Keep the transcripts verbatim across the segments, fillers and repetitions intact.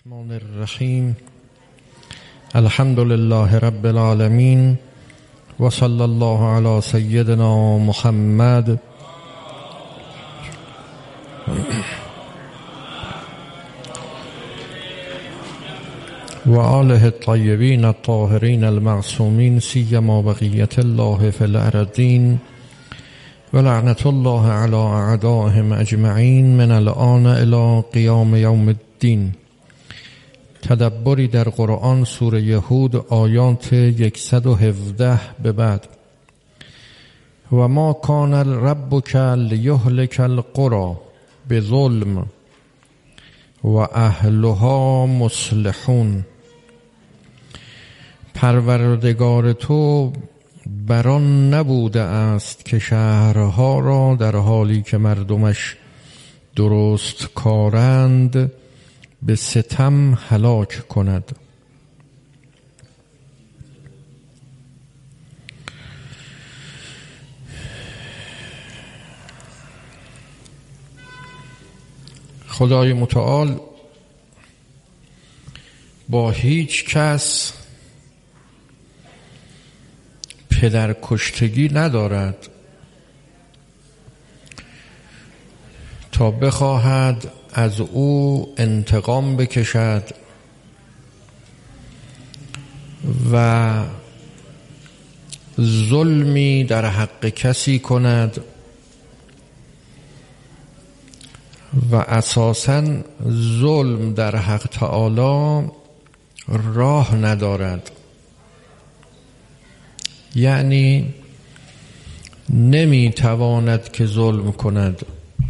الرحمن الرحیم الحمد لله رب العالمین و صلی الله علی سیدنا محمد و آله الطیبین الطاهرین المعصومین سیما بقیت الله فی الارضین و لعنت الله علی اعدائهم اجمعین من الآن الی قیام یوم الدین. تدبری در قرآن سوره هود آیات صد و هفده به بعد. و ما کان ربک لیهلک القری بظلم و اهلها مصلحون. پروردگار تو بران نبوده است که شهرها را در حالی که مردمش درست کارند به ستم هلاک کند. خدای متعال با هیچ کس پدر کشتگی ندارد تا بخواهد از او انتقام بکشد و ظلمی در حق کسی کند و اساساً ظلم در حق تعالی راه ندارد. یعنی نمیتواند که ظلم کند.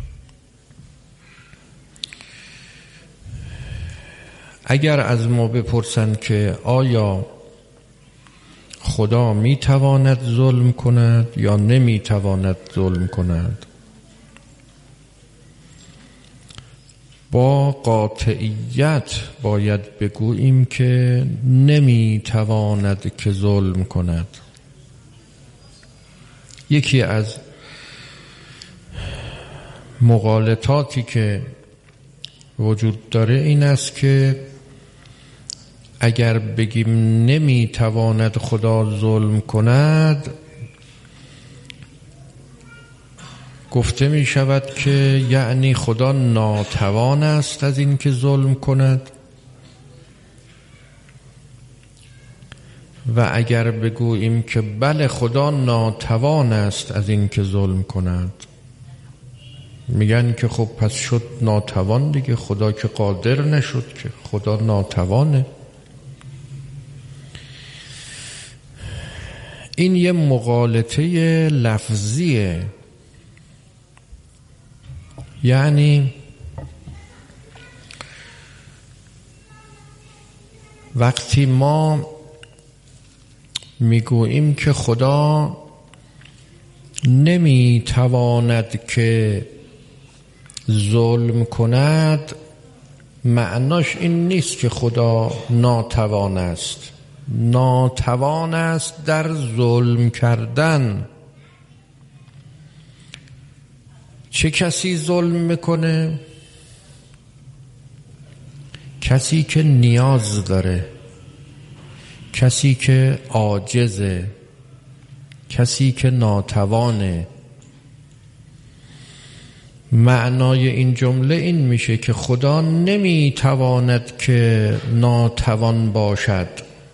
اگر از ما بپرسند که آیا خدا میتواند ظلم کند یا نمیتواند ظلم کند، با قاطعیت باید بگوییم که نمیتواند که ظلم کند. یکی از مغالطاتی که وجود داره این است که اگر بگیم نمیتواند خدا ظلم کند، گفته می شود که یعنی خدا ناتوان است از این که ظلم کند، و اگر بگوییم که بله خدا ناتوان است از این که ظلم کند، میگن که خب پس شد ناتوان دیگه، خدا که قادر نشد که، خدا ناتوانه. این یه مغالطه لفظیه. یعنی وقتی ما میگوییم که خدا نمیتواند که ظلم کند، معناش این نیست که خدا ناتوان است. ناتوان است در ظلم کردن. چه کسی ظلم میکنه؟ کسی که نیاز داره، کسی که عاجزه، کسی که ناتوانه. معنای این جمله این میشه که خدا نمیتواند که ناتوان باشد.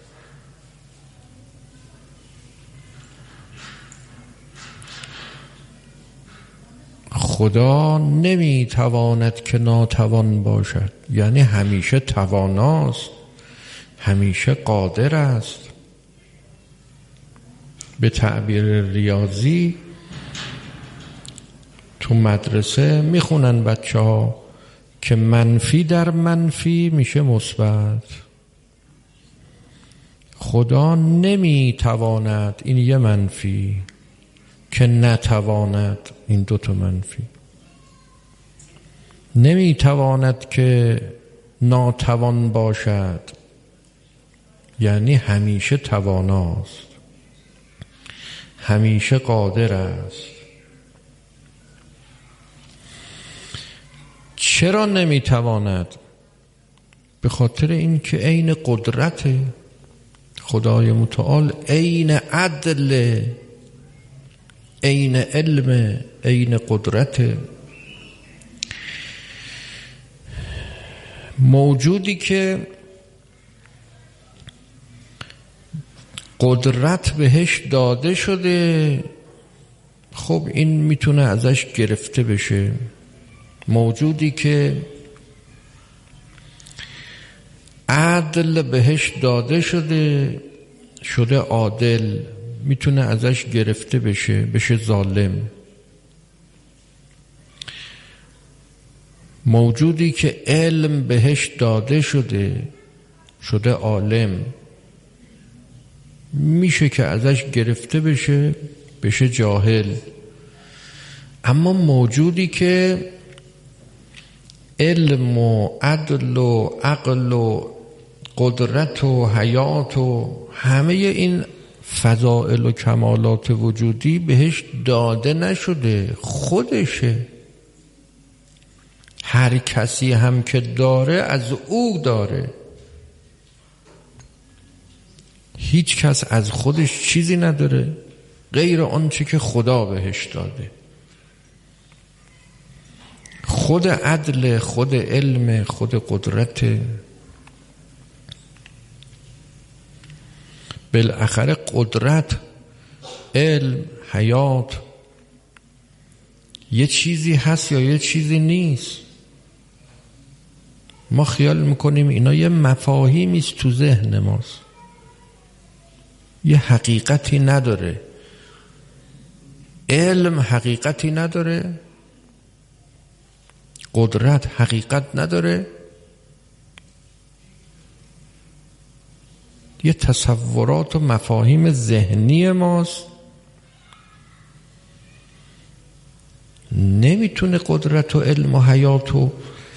خدا نمیتواند که ناتوان باشد، یعنی همیشه تواناست، همیشه قادر است. به تعبیر ریاضی تو مدرسه میخونن بچه ها که منفی در منفی میشه مثبت. خدا نمیتواند، این یه منفی، که نتواند، این دوتا منفی. نمیتواند که ناتوان باشد، یعنی همیشه تواناست، همیشه قادر است. چرا نمیتواند؟ به خاطر این که عین قدرت خدای متعال، عین عدل، عین علم، عین قدرت. موجودی که قدرت بهش داده شده، خب این میتونه ازش گرفته بشه. موجودی که عدل بهش داده شده، شده عادل، میتونه ازش گرفته بشه، بشه ظالم. موجودی که علم بهش داده شده، شده عالم، میشه که ازش گرفته بشه، بشه جاهل. اما موجودی که علم و عدل و عقل و قدرت و حیات و همه این فضائل و کمالات وجودی بهش داده نشده، خودشه. هر کسی هم که داره از او داره، هیچ کس از خودش چیزی نداره غیر آنچه که خدا بهش داده. خود عدل، خود علم، خود قدرت. بالاخره قدرت، علم، حیات یه چیزی هست یا یه چیزی نیست. ما خیال میکنیم اینا یه مفاهیمی است تو ذهن ماست، یه حقیقتی نداره. علم حقیقتی نداره، قدرت حقیقت نداره، یه تصورات و مفاهیم ذهنی ماست. نمیتونه قدرت و علم و حیات و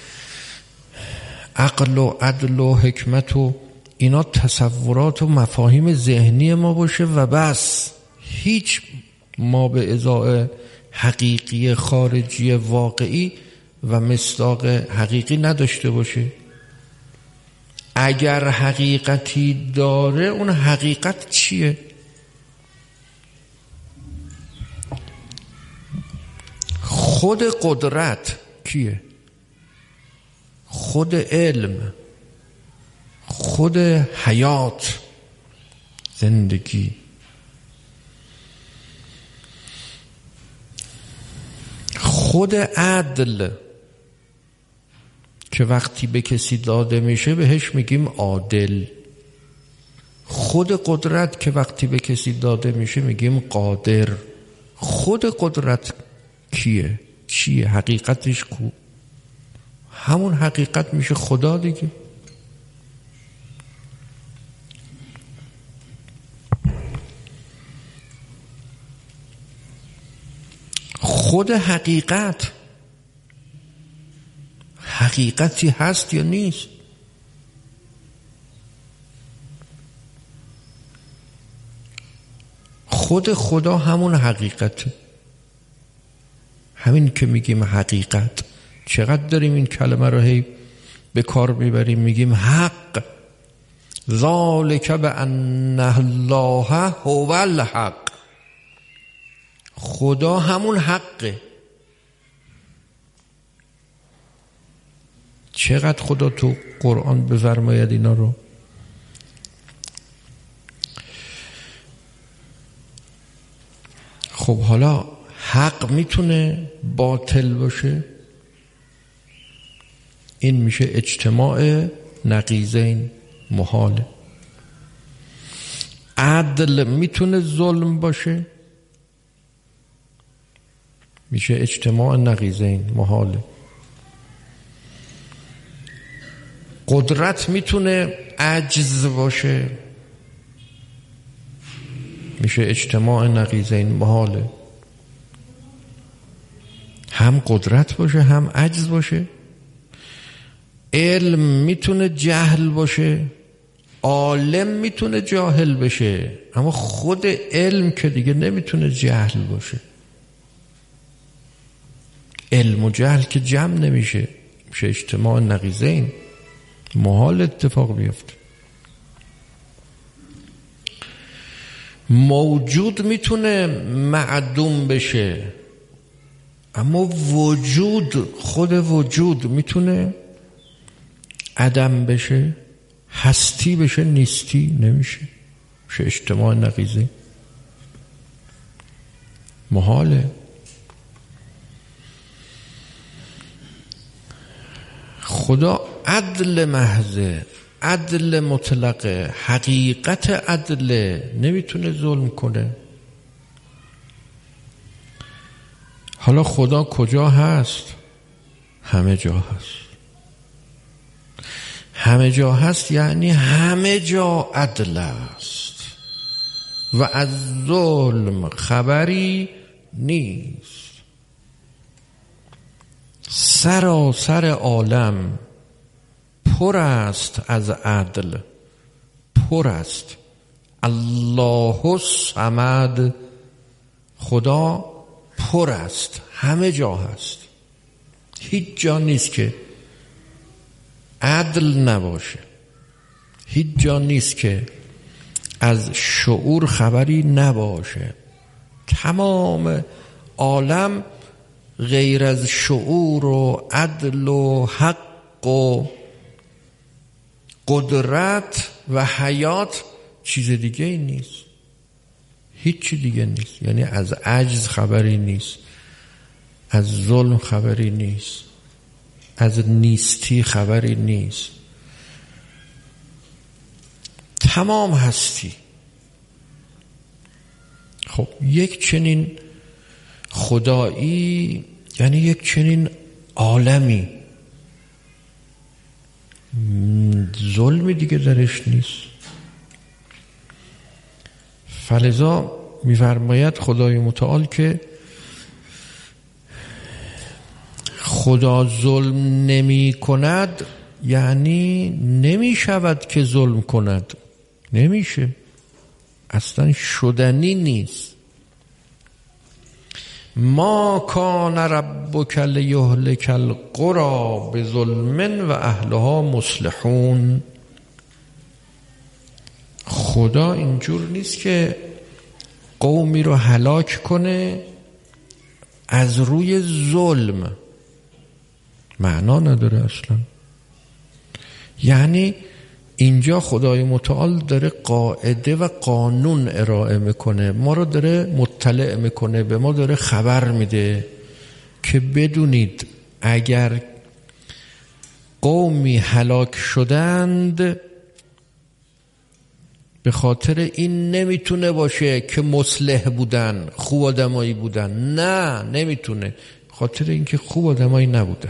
عقل و عدل و حکمت و اینا تصورات و مفاهیم ذهنی ما باشه و بس، هیچ ما به ازای حقیقی خارجی واقعی و مصداق حقیقی نداشته باشه. اگر حقیقتی داره، اون حقیقت چیه؟ خود قدرت کیه؟ خود علم، خود حیات، زندگی. خود عدل که وقتی به کسی داده میشه بهش میگیم عادل. خود قدرت که وقتی به کسی داده میشه میگیم قادر. خود قدرت کیه؟ چیه؟ حقیقتش کو؟ همون حقیقت میشه خدا دیگه. خود حقیقت حقیقتی هست یا نیست؟ خود خدا همون حقیقته. همین که میگیم حقیقت، چقدر داریم این کلمه رو هی به کار میبریم، میگیم حق. ذالک بأن الله هو الحق. خدا همون حقه. چقدر خدا تو قرآن بفرماید اینا رو. خب حالا حق میتونه باطل باشه؟ این میشه اجتماع نقیضین، محاله. عدل میتونه ظلم باشه؟ میشه اجتماع نقیضین، محاله. قدرت میتونه عجز باشه؟ میشه اجتماع نقیضین، محاله. هم قدرت باشه هم عجز باشه. علم میتونه جهل باشه، عالم میتونه جاهل بشه، اما خود علم که دیگه نمیتونه جهل باشه. علم و جهل که جمع نمیشه، میشه اجتماع نقیضین. محال اتفاق بیفته. موجود میتونه معدوم بشه، اما وجود، خود وجود میتونه عدم بشه، هستی بشه، نیستی نمیشه، میشه اجتماع نقیضه. محاله. خدا عدل محضه، عدل مطلقه، حقیقت عدل، نمیتونه ظلم کنه. حالا خدا کجا هست؟ همه جا هست. همه جا هست یعنی همه جا عدل است و از ظلم خبری نیست. سراسر عالم پر است از عدل، پر است. الله الصمد، خدا پر است، همه جا هست. هیچ جا نیست که عدل نباشه، هیچ جا نیست که از شعور خبری نباشه. تمام عالم غیر از شعور و عدل و حق و قدرت و حیات چیز دیگه ای نیست، هیچ چیز دیگه نیست. یعنی از عجز خبری نیست، از ظلم خبری نیست، از نیستی خبری نیست. تمام هستی. خب یک چنین خدایی یعنی یک چنین عالمی، ظلمی دیگه درش نیست. فلذا می‌فرماید خدای متعال که خدا ظلم نمی کند یعنی نمی شود که ظلم کند، نمیشه، اصلا شدنی نیست. ما کان ربک لیهلک القری بظلم و اهلها مصلحون. خدا اینجور نیست که قومی رو هلاک کنه از روی ظلم، معنا نداره اصلا. یعنی اینجا خدای متعال داره قاعده و قانون ارائه میکنه، ما رو داره مطلع میکنه، به ما داره خبر میده که بدونید اگر قومی هلاک شدند به خاطر این نمیتونه باشه که مصلح بودن، خوب آدمایی بودن، نه نمیتونه، خاطر اینکه خوب آدمایی نبودن.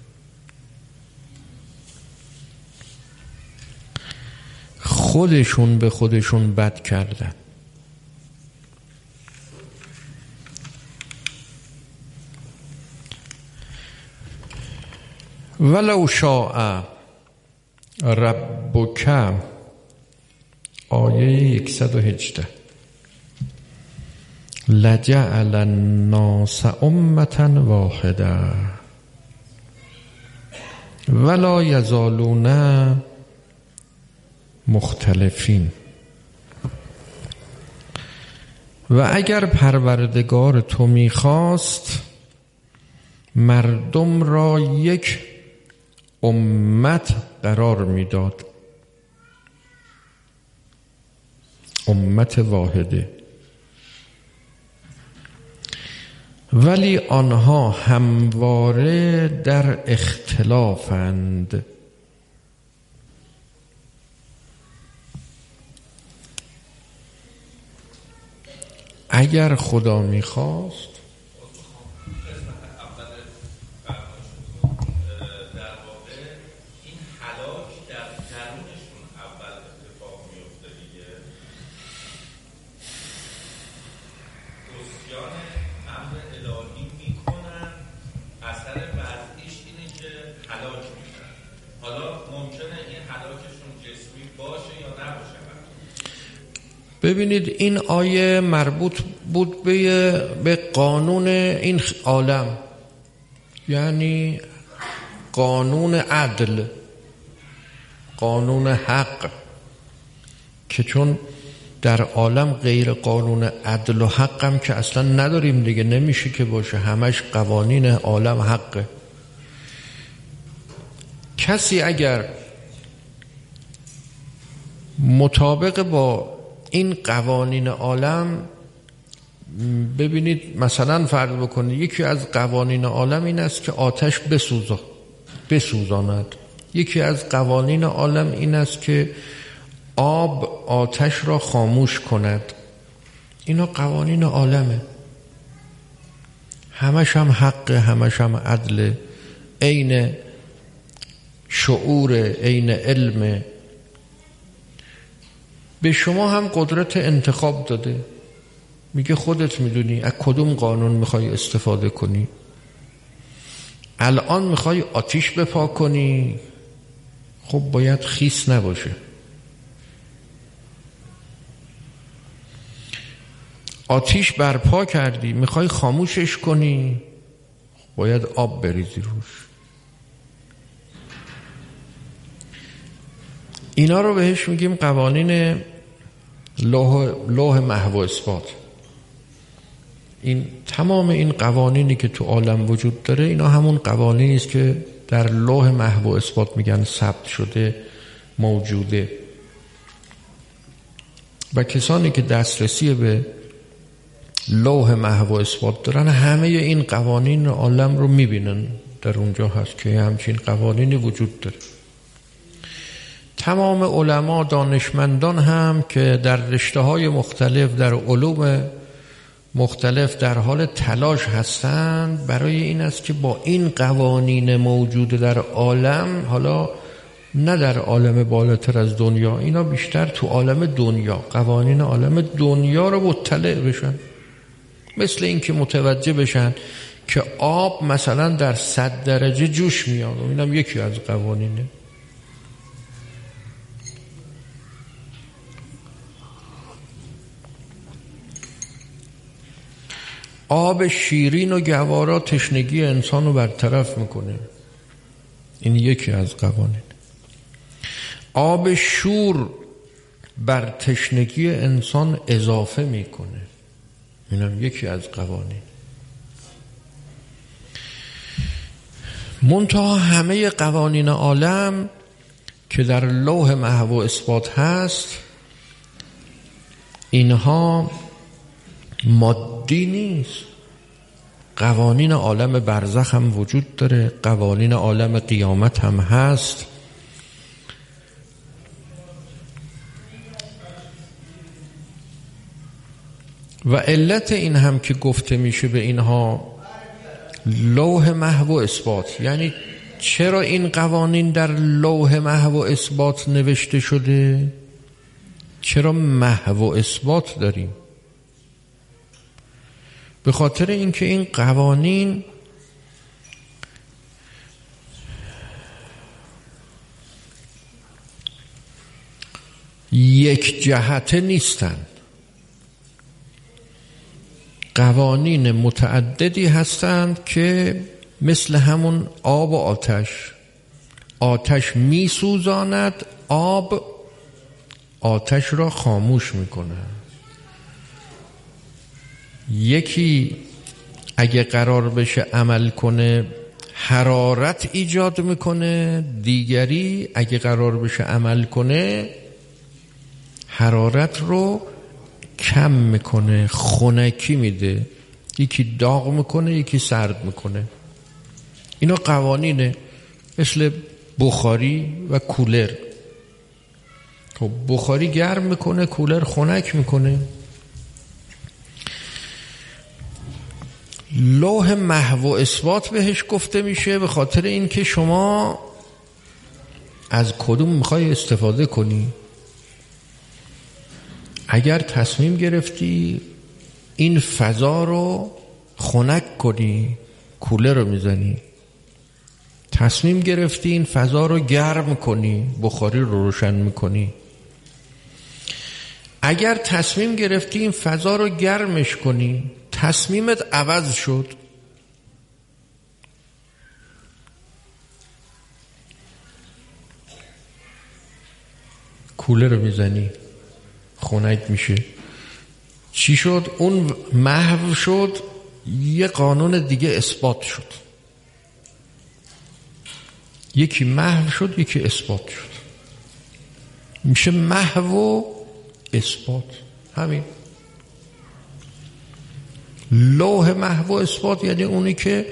خودشون به خودشون بد کردن. ولو شاء ربک، آیه صد و هجده، لجعل الناس امة واحده ولا یزالون مختلفین. و اگر پروردگار تو میخواست مردم را یک امت قرار میداد، امت واحده، ولی آنها همواره در اختلافند. اگر خدا میخواست ببینید این آیه مربوط بود به به قانون این عالم، یعنی قانون عدل. قانون حق، که چون در عالم غیر قانون عدل و حق هم که اصلا نداریم دیگه، نمیشه که باشه، همش قوانین عالم حقه. کسی اگر مطابق با این قوانین عالم، ببینید مثلا فرض بکنید یکی از قوانین عالم این است که آتش بسوزا بسوزاند، یکی از قوانین عالم این است که آب آتش را خاموش کند. اینا قوانین عالمه، همش هم حقه، همش هم عدله، عین شعور، عین علم. به شما هم قدرت انتخاب داده، میگه خودت میدونی از کدوم قانون میخوای استفاده کنی. الان میخوای آتیش بپا کنی، خب باید خیس نباشه. آتیش برپا کردی، میخوای خاموشش کنی، باید آب بریزی روش. اینا رو بهش میگیم قوانین لوح, لوح محو و اثبات. این تمام این قوانینی که تو عالم وجود داره، اینا همون قوانینی است که در لوح محو و اثبات میگن ثبت شده، موجوده. و کسانی که دسترسی به لوح محو و اثبات دارن، همه این قوانین عالم رو میبینن، در اونجا هست که همچین قوانینی وجود داره. تمام علما، دانشمندان هم که در رشته‌های مختلف، در علوم مختلف در حال تلاش هستند برای این است که با این قوانین موجود در عالم، حالا نه در عالم بالاتر از دنیا، اینا بیشتر تو عالم دنیا، قوانین عالم دنیا رو مطلع بشن. مثل این که متوجه بشن که آب مثلا در صد درجه جوش میاد، اینم یکی از قوانینه. آب شیرین و گوارا تشنگی انسان رو برطرف میکنه، این یکی از قوانین. آب شور بر تشنگی انسان اضافه میکنه، اینم یکی از قوانین. منتها همه قوانین عالم که در لوح محو و اثبات هست، اینها مادی نیست. قوانین عالم برزخ هم وجود داره، قوانین عالم قیامت هم هست. و علت این هم که گفته میشه به اینها لوح محو و اثبات، یعنی چرا این قوانین در لوح محو و اثبات نوشته شده؟ چرا محو و اثبات داریم؟ به خاطر اینکه این قوانین یک جهته نیستن، قوانین متعددی هستند که مثل همون آب و آتش. آتش می سوزاند، آب آتش را خاموش میکنه. یکی اگه قرار بشه عمل کنه حرارت ایجاد میکنه، دیگری اگه قرار بشه عمل کنه حرارت رو کم میکنه، خنکی میده. یکی داغ میکنه، یکی سرد میکنه. اینا قوانینه، مثل بخاری و کولر. خب بخاری گرم میکنه، کولر خنک میکنه. لوح محو و اثبات بهش گفته میشه به خاطر اینکه شما از کدوم میخوای استفاده کنی. اگر تصمیم گرفتی این فضا رو خنک کنی، کولر رو میزنی. تصمیم گرفتی این فضا رو گرم کنی، بخاری رو روشن میکنی. اگر تصمیم گرفتی این فضا رو گرمش کنی، تصمیمت عوض شد. کوله رو میزنی خنک میشه. چی شد؟ اون محو شد، یه قانون دیگه اثبات شد. یکی محو شد، یکی اثبات شد. میشه محو و اثبات. همین لوح محو و اثبات یعنی اونی که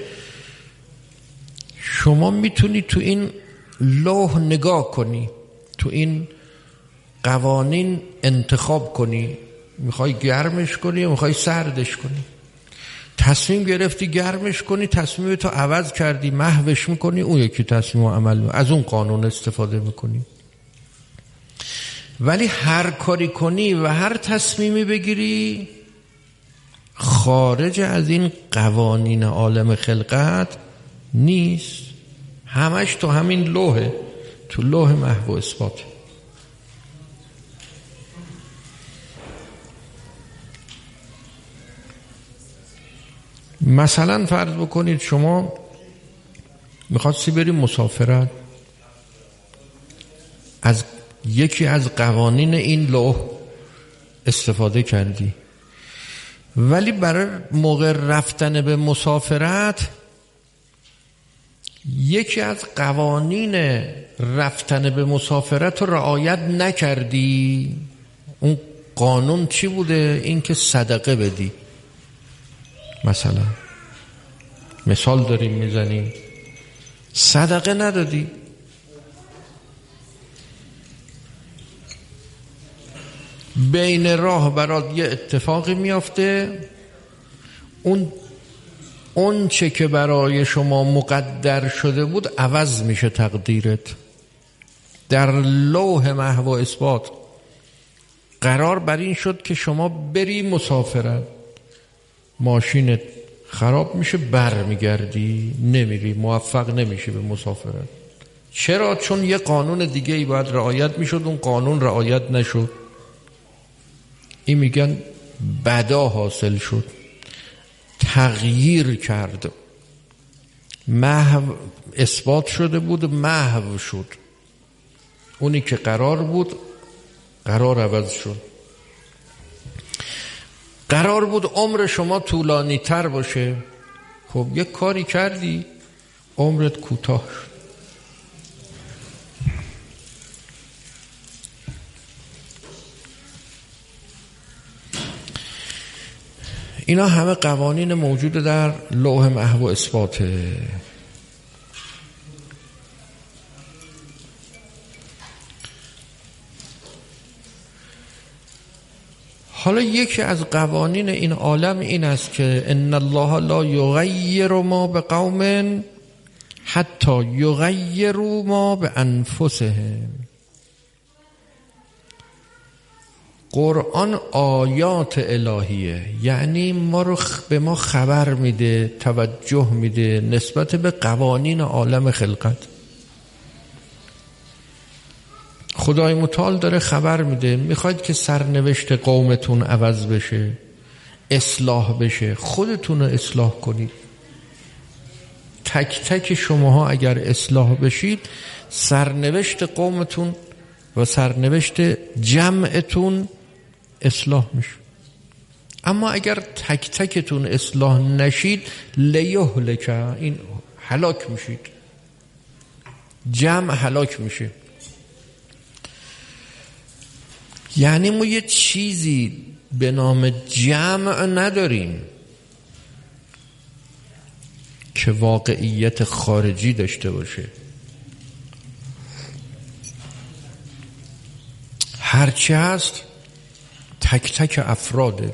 شما میتونی تو این لوح نگاه کنی، تو این قوانین انتخاب کنی، میخوای گرمش کنی یا میخوای سردش کنی. تصمیم گرفتی گرمش کنی، تصمیم تو عوض کردی محوش میکنی، اون یکی تصمیم و عمل میکنی. از اون قانون استفاده میکنی. ولی هر کاری کنی و هر تصمیمی بگیری خارج از این قوانین عالم خلقت نیست، همش تو همین لوحه، تو لوح محو و اثبات. مثلا فرض بکنید شما میخواستی بری مسافرت، از یکی از قوانین این لوح استفاده کردی، ولی برای موقع رفتن به مسافرت یکی از قوانین رفتن به مسافرت رو رعایت نکردی. اون قانون چی بوده؟ این که صدقه بدی. مثلا مثال داریم میزنیم، صدقه ندادی، بین راه برات یه اتفاقی میافته، اون اون چه که برای شما مقدر شده بود عوض میشه تقدیرت. در لوح محو و اثبات قرار بر این شد که شما بری مسافرت، ماشینت خراب میشه، بر میگردی، نمیری، موفق نمیشه به مسافرت. چرا؟ چون یه قانون دیگه ای باید رعایت میشد، اون قانون رعایت نشد. این میگن بدا حاصل شد، تغییر کرد، محو اثبات شده بود محو شد. اونی که قرار بود قرار عوض شد. قرار بود عمر شما طولانی تر باشه، خب یک کاری کردی عمرت کوتاه شد. اینا همه قوانین موجود در لوح محو و اثباته. حالا یکی از قوانین این عالم این است که ان الله لا یغیر ما بقوم حتی یغیروا ما بانفسهم. قرآن آیات الهیه، یعنی ما رو به ما خبر میده، توجه میده نسبت به قوانین عالم خلقت. خدای متعال داره خبر میده، میخواید که سرنوشت قومتون عوض بشه، اصلاح بشه، خودتون رو اصلاح کنید. تک تک شماها اگر اصلاح بشید سرنوشت قومتون و سرنوشت جمعتون اصلاح میشه. اما اگر تک تکتون اصلاح نشید لیهلک، این هلاک میشید، جمع هلاک میشه. یعنی ما یه چیزی به نام جمع نداریم که واقعیت خارجی داشته باشه. هرچی هست تک تک افراده.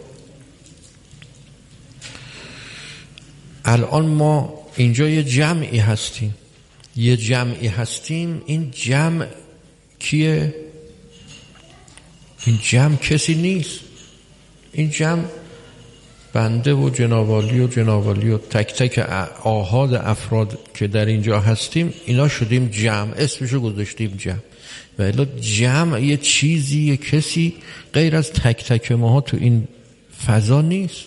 الان ما اینجا یه جمعی هستیم، یه جمعی هستیم. این جمع کیه؟ این جمع کسی نیست. این جمع بنده و جنابالی و جنابالی و تک تک آحاد افراد که در اینجا هستیم، اینا شدیم جمع، اسمشو گذاشتیم جمع. و الا جمع یه چیزی، یه کسی غیر از تک تک ماها تو این فضا نیست.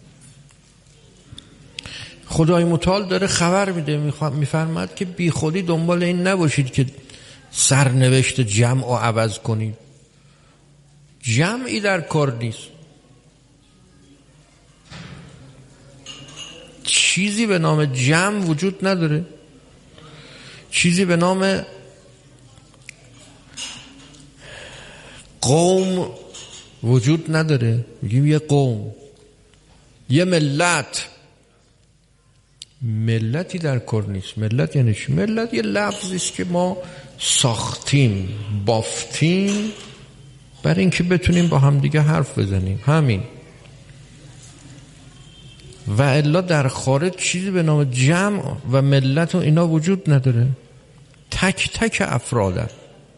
خدای متعال داره خبر میده، میفرماد که بی خودی دنبال این نباشید که سرنوشت جمع رو عوض کنید. جمعی در کار نیست. چیزی به نام جمع وجود نداره. چیزی به نام قوم وجود نداره. میگیم یه قوم، یه ملت. ملتی در کار نیست. ملت یعنی چی؟ ملت یه لفظی است که ما ساختیم، بافتیم برای اینکه بتونیم با هم دیگه حرف بزنیم، همین. و الا در خارج چیزی به نام جمع و ملت و اینا وجود نداره. تک تک افرادن.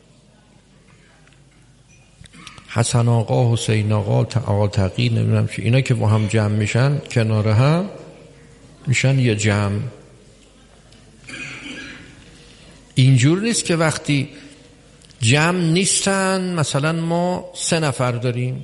حسن آقا، حسین آقا، آقا تقی، نمیدونم چی، اینا که با هم جمع میشن کنار هم میشن یه جمع. اینجور نیست که وقتی جمع نیستن، مثلا ما سه نفر داریم،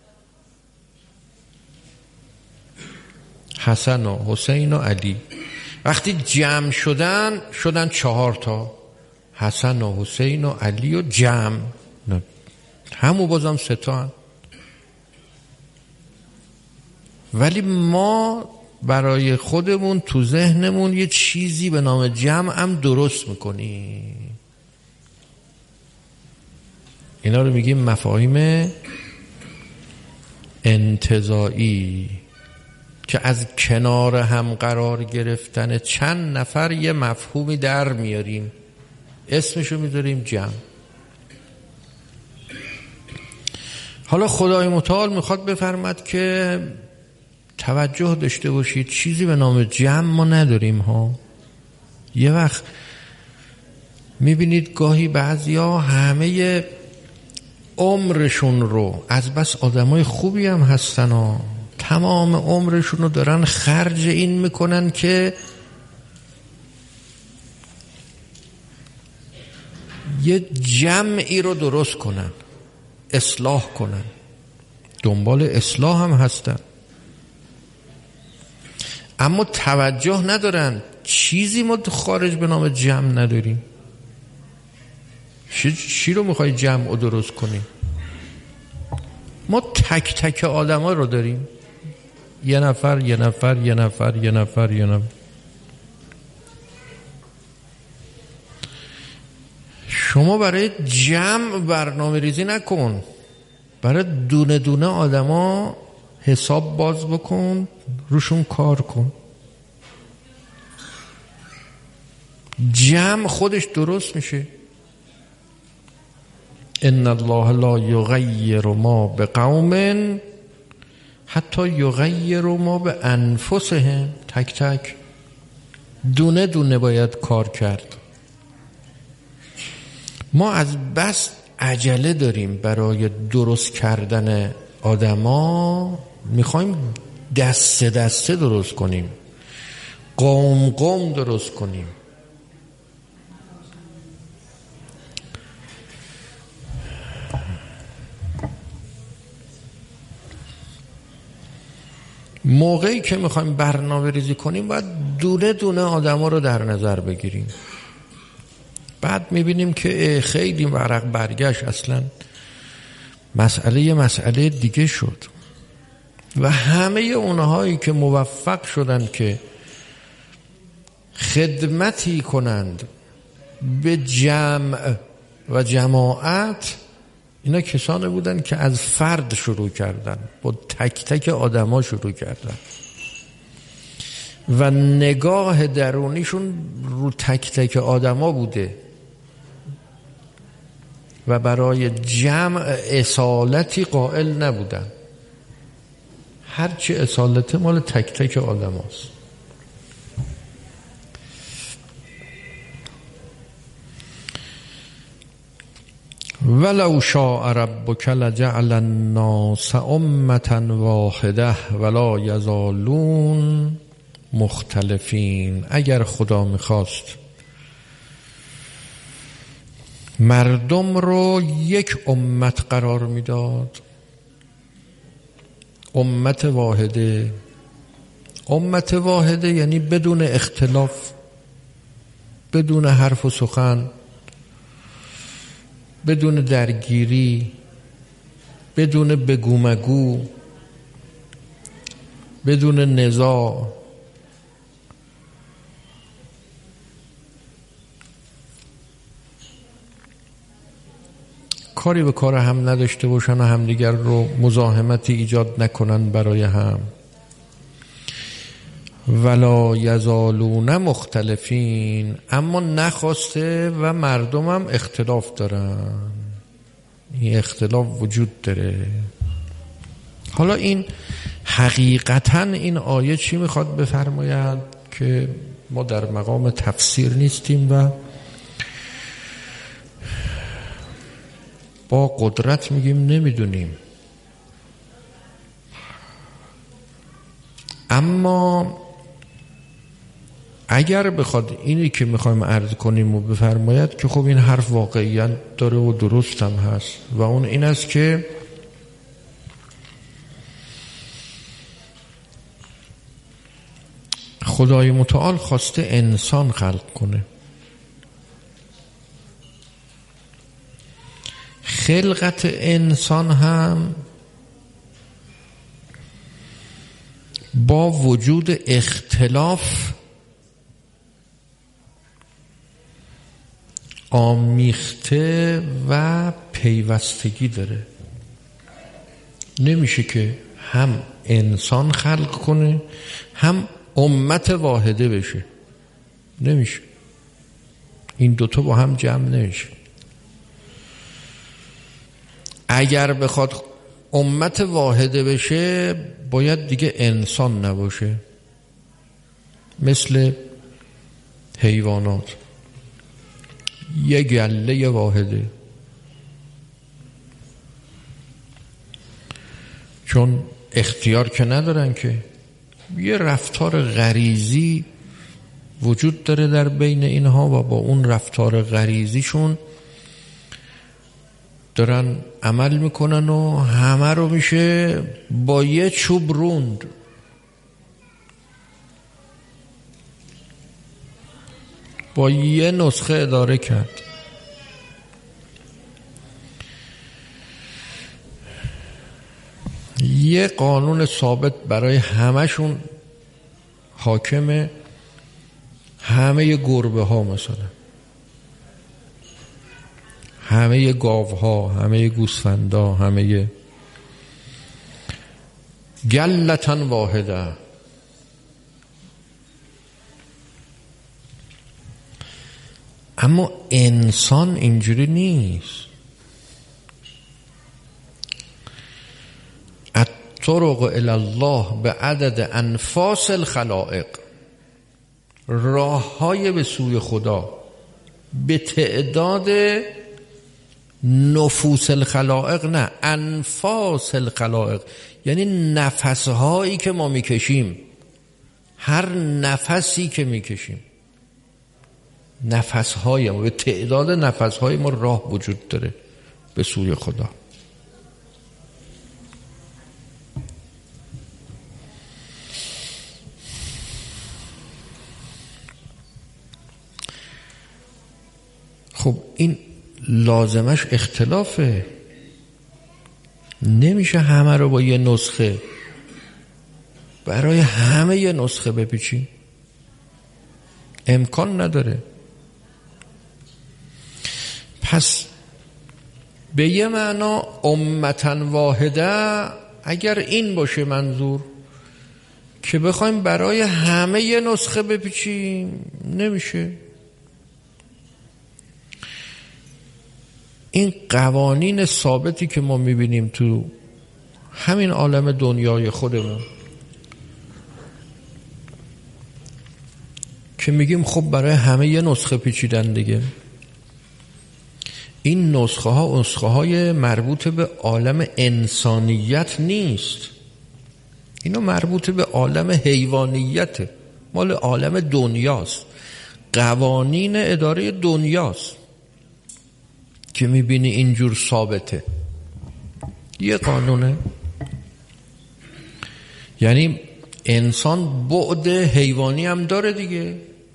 حسن و حسین و علی، وقتی جمع شدن شدن چهار تا، حسن و حسین و علی و جمع، همو بازم سه تا هم. ولی ما برای خودمون تو ذهنمون یه چیزی به نام جمع هم درست میکنیم. اینا رو میگیم مفاهیم انتزاعی که از کنار هم قرار گرفتن چند نفر یه مفهومی در میاریم، اسمشو میذاریم جمع. حالا خدای متعال میخواد بفرماد که توجه داشته باشید چیزی به نام جمع ما نداریم ها. یه وقت میبینید گاهی بعضیا همه عمرشون رو، از بس آدمای خوبی هم هستن ها، تمام عمرشون رو دارن خرج این میکنن که یه جمعی رو درست کنن، اصلاح کنن، دنبال اصلاح هم هستن، اما توجه ندارن چیزی ما خارج به نام جمع نداریم. چی, چی رو میخوای جمع رو درست کنیم؟ ما تک تک آدم ها رو داریم، یه نفر یه نفر یه نفر یه نفر یه نفر. شما برای جمع برنامه ریزی نکن، برای دونه دونه آدم ها حساب باز بکن، روشون کار کن. جمع خودش درست میشه. ان الله لا یغیر ما بقوم حتی یغیر ما به انفسهم. تک تک دونه دونه باید کار کرد. ما از بس عجله داریم برای درست کردن آدما، میخوایم دسته دسته درست کنیم، قوم قوم درست کنیم. موقعی که میخوایم برنامه ریزی کنیم باید دونه دونه آدم ها رو در نظر بگیریم. بعد میبینیم که خیلی ورق برگشت، اصلا مسئله یه مسئله دیگه شد و همه اونهایی که موفق شدن که خدمتی کنند به جمع و جماعت، اینا کسانی بودن که از فرد شروع کردن، با تک تک آدم ها شروع کردن و نگاه درونیشون رو تک تک آدم ها بوده و برای جمع اصالتی قائل نبودن. هرچی اصالت مال تک تک آدم هاست. ولو شاء ربک لجعل الناس امة واحده ولا یزالون مختلفین. اگر خدا میخواست مردم رو یک امت قرار میداد، امت واحده. امت واحده یعنی بدون اختلاف، بدون حرف و سخن، بدون درگیری، بدون بگو مگو، بدون نزاع، کاری به کار هم نداشته باشن و همدیگر رو مزاحمتی ایجاد نکنن برای هم. ولا یزالون مختلفین، اما نخواسته و مردم هم اختلاف دارن، این اختلاف وجود داره. حالا این حقیقتا این آیه چی میخواد بفرماید که ما در مقام تفسیر نیستیم و با قدرت میگیم نمیدونیم، اما اگر بخواد اینی که میخوایم عرض کنیم و بفرماید که خب این حرف واقعیت داره و درست هم هست، و اون این است که خدای متعال خواسته انسان خلق کنه. خلقت انسان هم با وجود اختلاف آمیخته و پیوستگی داره. نمیشه که هم انسان خلق کنه هم امت واحده بشه، نمیشه، این دوتا با هم جمع نمیشه. اگر بخواد امت واحده بشه باید دیگه انسان نباشه، مثل حیوانات یه گله واحده، چون اختیار که ندارن که، یه رفتار غریزی وجود داره در بین اینها و با اون رفتار غریزیشون دارن عمل میکنن و همه رو میشه با یه چوب روند. با یه نسخه اداره کرد. یه قانون ثابت برای همه‌شون حاکمه، همه گربه ها مثلا، همه گاوها، همه گوسفندا، همه گلتن واحده. اما انسان اینجوری نیست. الطرق الی الله به عدد انفاس الخلائق، راه های به سوی خدا به تعداد نفوس الخلائق، نه انفاس الخلائق، یعنی نفس هایی که ما میکشیم، هر نفسی که میکشیم، نفس های ما به تعداد نفس های ما راه وجود داره به سوی خدا. خب این لازمش اختلافه، نمیشه همه رو با یه نسخه برای همه یه نسخه بپیچیم، امکان نداره. پس به یه معنا امتن واحده اگر این باشه منظور که بخوایم برای همه یه نسخه بپیچیم، نمیشه. این قوانین ثابتی که ما میبینیم تو همین عالم دنیای خودمون که میگیم خب برای همه یه نسخه پیچیدن دیگه، این نسخه ها نسخه های مربوط به عالم انسانیت نیست، اینا مربوط به عالم حیوانیته، مال عالم دنیاست، قوانین اداره دنیاست که میبینی اینجور ثابته. یه قانونه، یعنی انسان بعد حیوانی هم داره دیگه.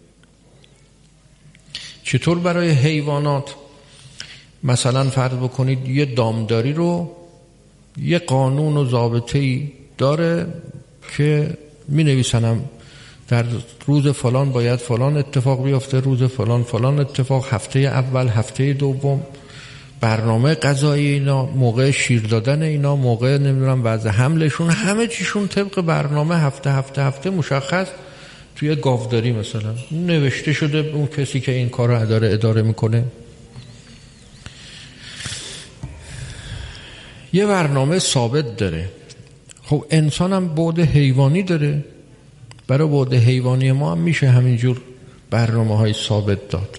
چطور برای حیوانات مثلا فرض بکنید یه دامداری رو یه قانون و ضابطه‌ای داره که می نویسنم در روز فلان باید فلان اتفاق بیفته، روز فلان فلان اتفاق، هفته اول، هفته دوم، برنامه غذایی اینا، موقع شیر دادن اینا، موقع نمیدونم وضع حملشون، همه چیشون طبق برنامه هفته هفته هفته مشخص توی گاوداری مثلا نوشته شده. اون کسی که این کار رو اداره اداره میکنه یه برنامه ثابت داره. خب انسان هم بعد حیوانی داره، برای بعد حیوانی ما هم میشه همینجور برنامه های ثابت داد.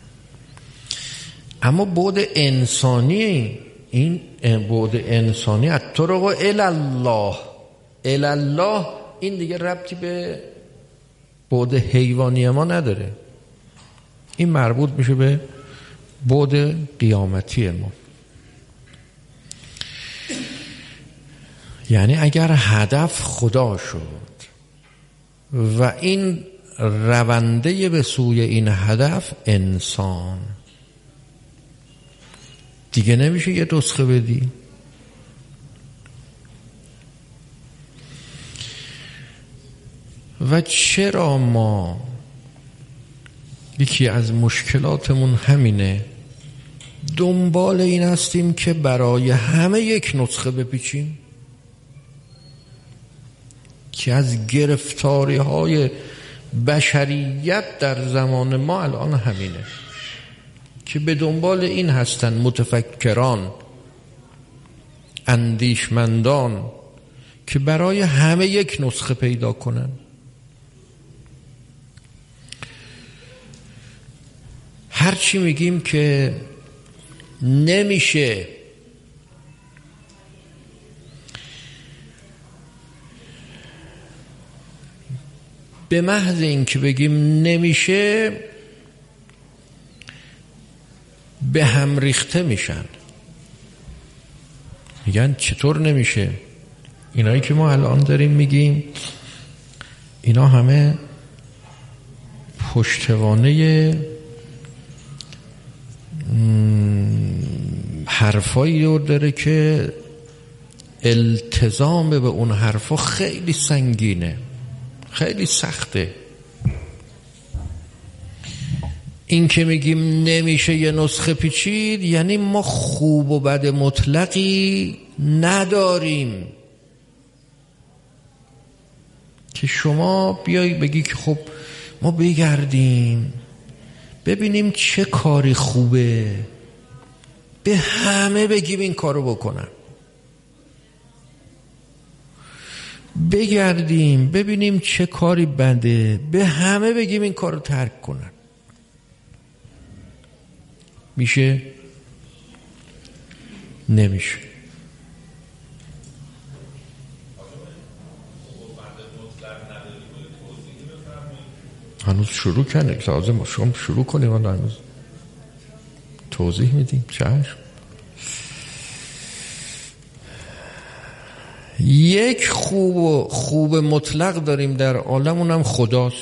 اما بعد انسانی، این بعد انسانی از طرق الله الله، این دیگه ربطی به بعد حیوانی ما نداره. این مربوط میشه به بعد قیامتی ما. یعنی اگر هدف خدا شد و این رونده به سوی این هدف انسان، دیگه نمیشه یه نسخه بدی. و چرا ما یکی از مشکلاتمون همینه، دنبال این هستیم که برای همه یک نسخه بپیچیم، که از گرفتاری های بشریت در زمان ما الان همینه که به دنبال این هستن متفکران، اندیشمندان، که برای همه یک نسخه پیدا کنن. هرچی میگیم که نمیشه، به محض این که بگیم نمیشه به هم ریخته میشن، میگن چطور نمیشه؟ اینایی که ما الان داریم میگیم اینا همه پشتوانه حرفایی رو داره که التزام به اون حرفا خیلی سنگینه، خیلی سخته. این که میگیم نمیشه یه نسخه پیچید، یعنی ما خوب و بد مطلقی نداریم که شما بیایی بگی که خب ما بگردیم ببینیم چه کاری خوبه، به همه بگیم این کارو بکنن، بگردیم ببینیم چه کاری بده، به همه بگیم این کارو ترک کنن. میشه؟ نمیشه. هنوز شروع کنه، تازه ما شما شروع کنیم، هنوز توضیح میدیم. چشم. یک خوب و خوب مطلق داریم در عالم، اونم خداست.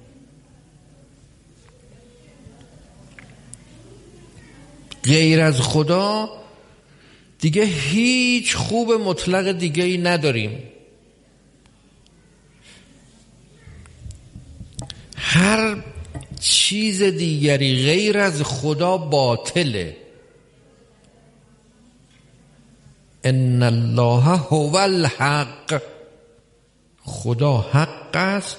غیر از خدا دیگه هیچ خوب مطلق دیگه ای نداریم. هر چیز دیگری غیر از خدا باطله. ان الله هو الحق، خدا حق است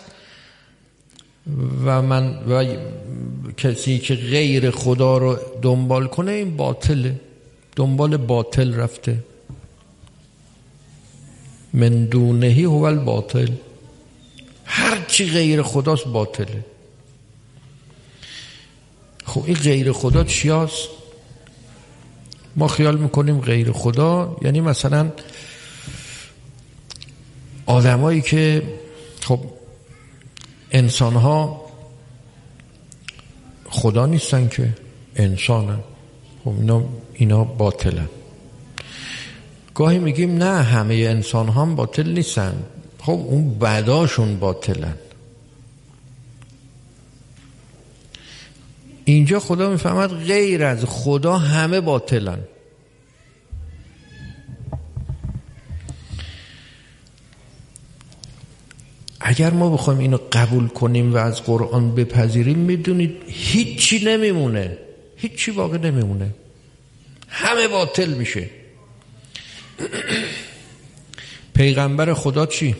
و من و کسی که غیر خدا رو دنبال کنه این باطله، دنبال باطل رفته. من دونهی هو الباطل، هر چی غیر خداست باطله. خب این غیر خدا چی هست؟ ما خیال میکنیم غیر خدا یعنی مثلا آدمایی که خب انسان ها خدا نیستن که، انسانن. خب اینا اینا باطلن. گاهی میگیم نه همه انسان ها هم باطل نیستن، خب اون بداشون باطلن. اینجا خدا میفهمد غیر از خدا همه باطلن. اگر ما بخوایم اینو قبول کنیم و از قرآن بپذیریم، میدونید هیچی نمیمونه، هیچی باقی نمیمونه، همه باطل میشه. پیغمبر خدا چی؟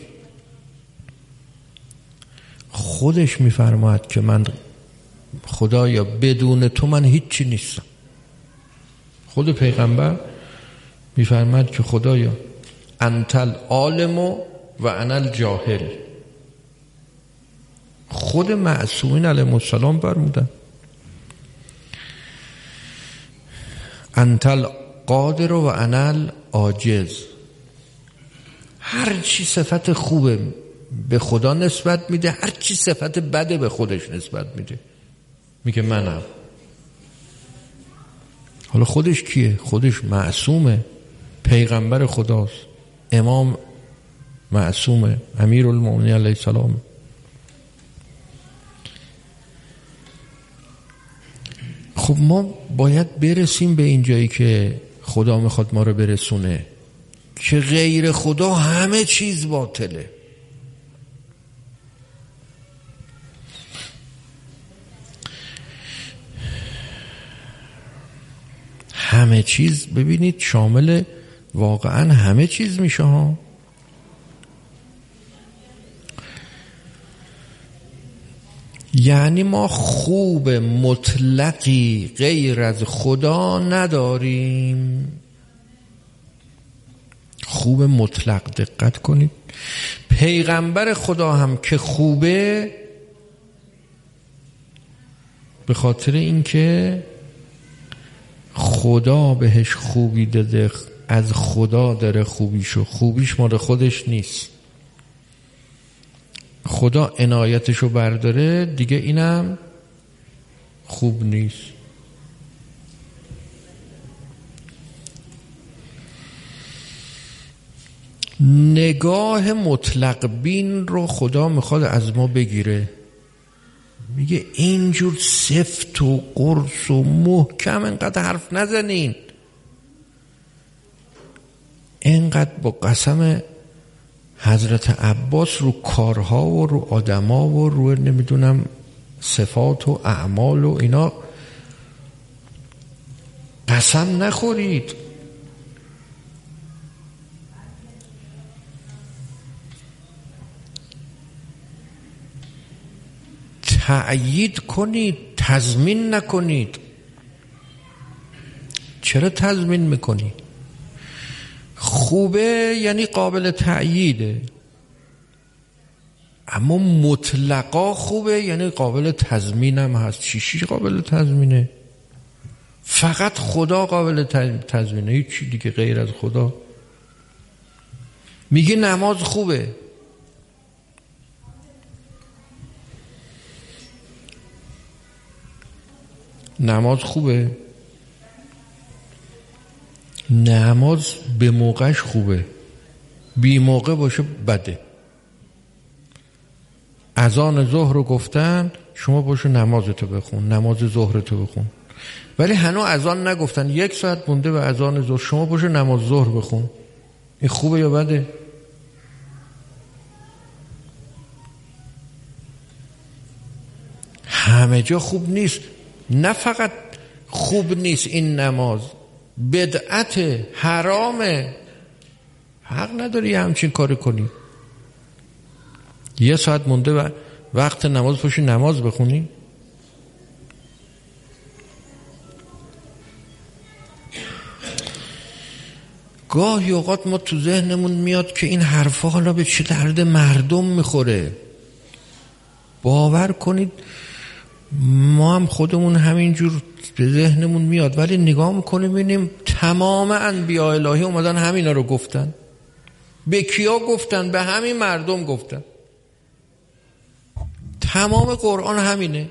خودش میفرماید که من خدایا بدون تو من هیچی نیستم. خود پیغمبر میفرماید که خدایا انت العالم و انا الجاهل. خود معصومین علیهم السلام فرمودن انت القادر و انا العاجز. هر چی صفت خوبه به خدا نسبت میده، هر چی صفت بده به خودش نسبت میده، میگه منم. حالا خودش کیه؟ خودش معصومه، پیغمبر خداست، امام معصومه، امیرالمومنین علیه السلام. خب ما باید برسیم به این جایی که خدا میخواد ما رو برسونه که غیر خدا همه چیز باطله. همه چیز، ببینید شامل واقعا همه چیز میشه ها. یعنی ما خوب مطلقی غیر از خدا نداریم. خوب مطلق، دقت کنید، پیغمبر خدا هم که خوبه به خاطر اینکه خدا بهش خوبی داده، از خدا داره خوبیشو، خوبیش مال خودش نیست. خدا عنایتشو برداره دیگه، اینم خوب نیست. نگاه مطلق بین رو خدا میخواد از ما بگیره. میگه اینجور سفت و قرص و محکم انقدر حرف نزنین، انقدر با قسم حضرت عباس رو کارها و رو آدما و رو نمیدونم صفات و اعمال و اینا قسم نخورید. تأیید کنید، تضمین نکنید. چرا تضمین میکنی؟ خوبه یعنی قابل تأییده، اما مطلقا خوبه یعنی قابل تضمین هم هست. چیشی قابل تضمینه؟ فقط خدا قابل تضمینه، هیچ چی دیگه غیر از خدا. میگه نماز خوبه، نماز خوبه، نماز به موقعش خوبه، بی موقع باشه بده. اذان ظهر رو گفتن شما باشو نمازتو بخون، نماز ظهرتو بخون، ولی هنوز اذان نگفتن، یک ساعت مونده به اذان ظهر، شما باشو نماز ظهر بخون. این خوبه یا بده؟ همه جا خوب نیست. نه فقط خوب نیست این نماز، بدعت، حرامه، حق نداری همچین کاری کنی. یه ساعت مونده و وقت نماز پاشی نماز بخونی. گاهی اوقات ما تو ذهنمون میاد که این حرفا حالا به چه درد مردم میخوره. باور کنید ما هم خودمون همینجور به ذهنمون میاد، ولی نگاه میکنیم ببینیم تمام انبیاء الهی اومدن همینا رو گفتن. به کیا گفتن؟ به همین مردم گفتن. تمام قرآن همینه.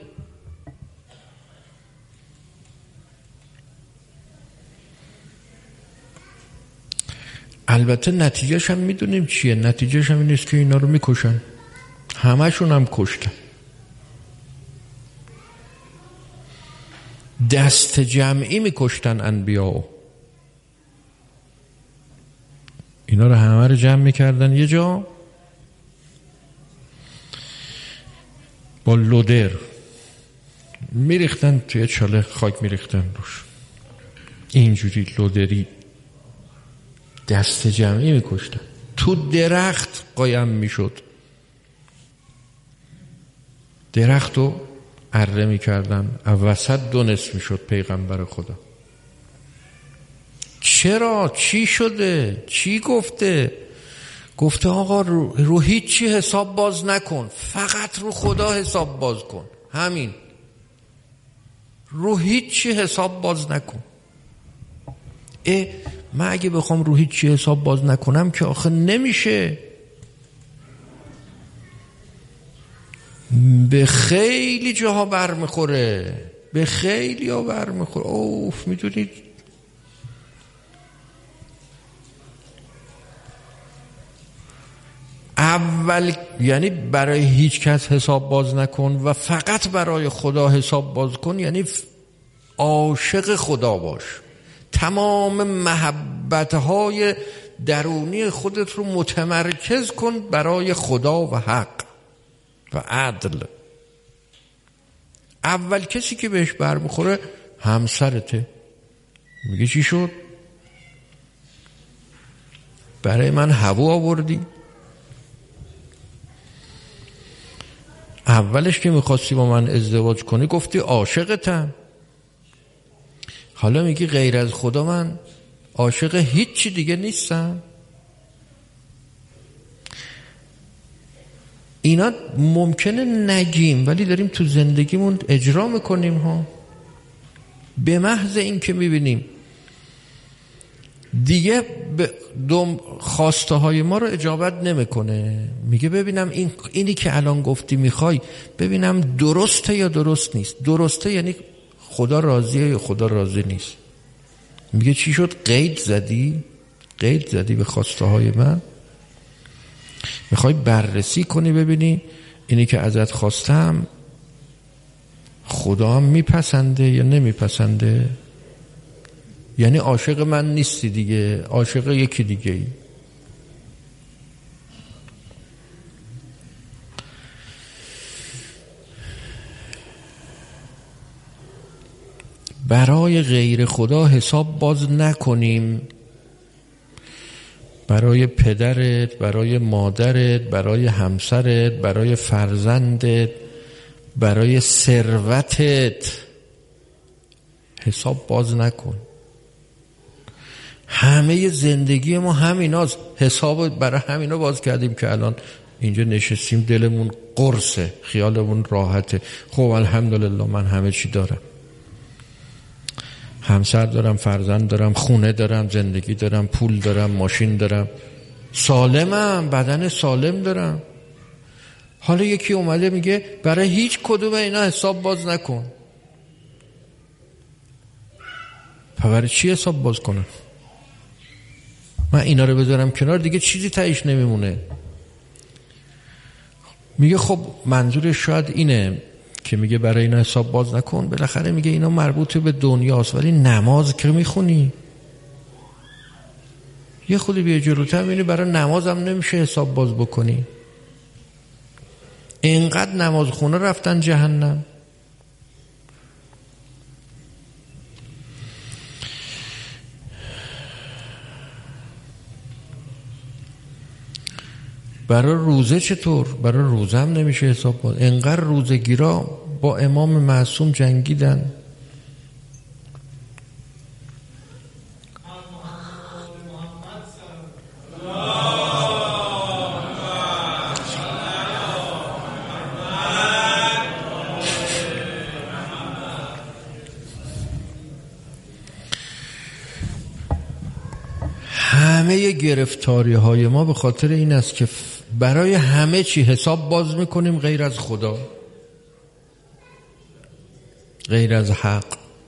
البته نتیجهش هم میدونیم چیه. نتیجهش هم این است که اینا رو میکشن، همشون هم کشتن. دست جمعی میکشتن انبیاء. اینا رو همه رو جمع میکردن یه جا، با لودر میریختن توی چاله خاک میریختن روش، اینجوری لودری دست جمعی میکشتن، تو درخت قایم میشد، درخت رو اره میکردن، وسط دو نصف میشد پیغمبر خدا. چرا؟ چی شده؟ چی گفته؟ گفته آقا رو, رو هیچی حساب باز نکن، فقط رو خدا حساب باز کن، همین، رو هیچی حساب باز نکن. اه من اگه بخوام رو هیچی حساب باز نکنم که آخه نمیشه، به خیلی جاها برمیخوره، به خیلی ها برمیخوره. اوف میدونید اول یعنی برای هیچ کس حساب باز نکن و فقط برای خدا حساب باز کن، یعنی عاشق خدا باش، تمام محبتهای درونی خودت رو متمرکز کن برای خدا و حق و عدل. اول کسی که بهش برمیخوره همسرته. میگه چی شد؟ برای من هوا آوردی؟ اولش که میخواستی با من ازدواج کنی گفتی عاشقتم، حالا میگی غیر از خدا من عاشق هیچی دیگه نیستم. اینا ممکنه نگیم ولی داریم تو زندگیمون اجرا میکنیم ها. به محض این که میبینیم دیگه دم خواسته های ما رو اجابت نمیکنه، میگه ببینم این اینی که الان گفتی میخوای ببینم درسته یا درست نیست. درسته یعنی خدا راضیه یا خدا راضی نیست. میگه چی شد؟ قید زدی؟ قید زدی به خواسته های من؟ میخوای بررسی کنی ببینی اینی که ازت خواستم خدا هم میپسنده یا نمیپسنده؟ یعنی عاشق من نیستی دیگه، عاشق یکی دیگه ای. برای غیر خدا حساب باز نکنیم، برای پدرت، برای مادرت، برای همسرت، برای فرزندت، برای ثروتت حساب باز نکن. همه زندگی ما همیناست، حساب برای همینا باز کردیم که الان اینجا نشستیم دلمون قرصه، خیالمون راحته. خب الحمدلله من همه چی دارم، همسر دارم، فرزند دارم، خونه دارم، زندگی دارم، پول دارم، ماشین دارم، سالمم، بدن سالم دارم. حالا یکی اومده میگه برای هیچ کدوم اینا حساب باز نکن. برای چی حساب باز کنم؟ من اینا رو بذارم کنار دیگه چیزی تهش نمیمونه. میگه خب منظورش شاید اینه که میگه برای اینا حساب باز نکن، بالاخره میگه اینا مربوط به دنیاست، ولی نماز که میخونی یه خودی بیا جلوتر میبینی برای نمازم نمیشه حساب باز بکنی. اینقدر نماز خونه رفتن جهنم. برای روزه چطور؟ برای روزه هم نمیشه حساب باز. اینقدر روزگیرا با امام معصوم جنگیدن. همه گرفتاری های ما به خاطر این است که برای همه چی حساب باز میکنیم غیر از خدا، غیر از حق.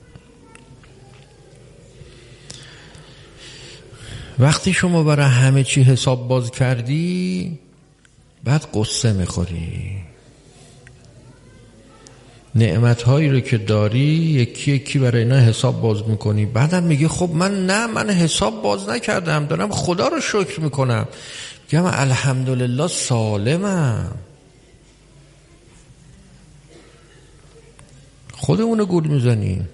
وقتی شما برای همه چی حساب باز کردی بعد قصه میخوری. نعمتهایی رو که داری یکی یکی برای اینا حساب باز میکنی، بعدم میگه خب من نه، من حساب باز نکردم، دارم خدا رو شکر میکنم، میگم الحمدلله سالمم. خودمونو گول میزنیم.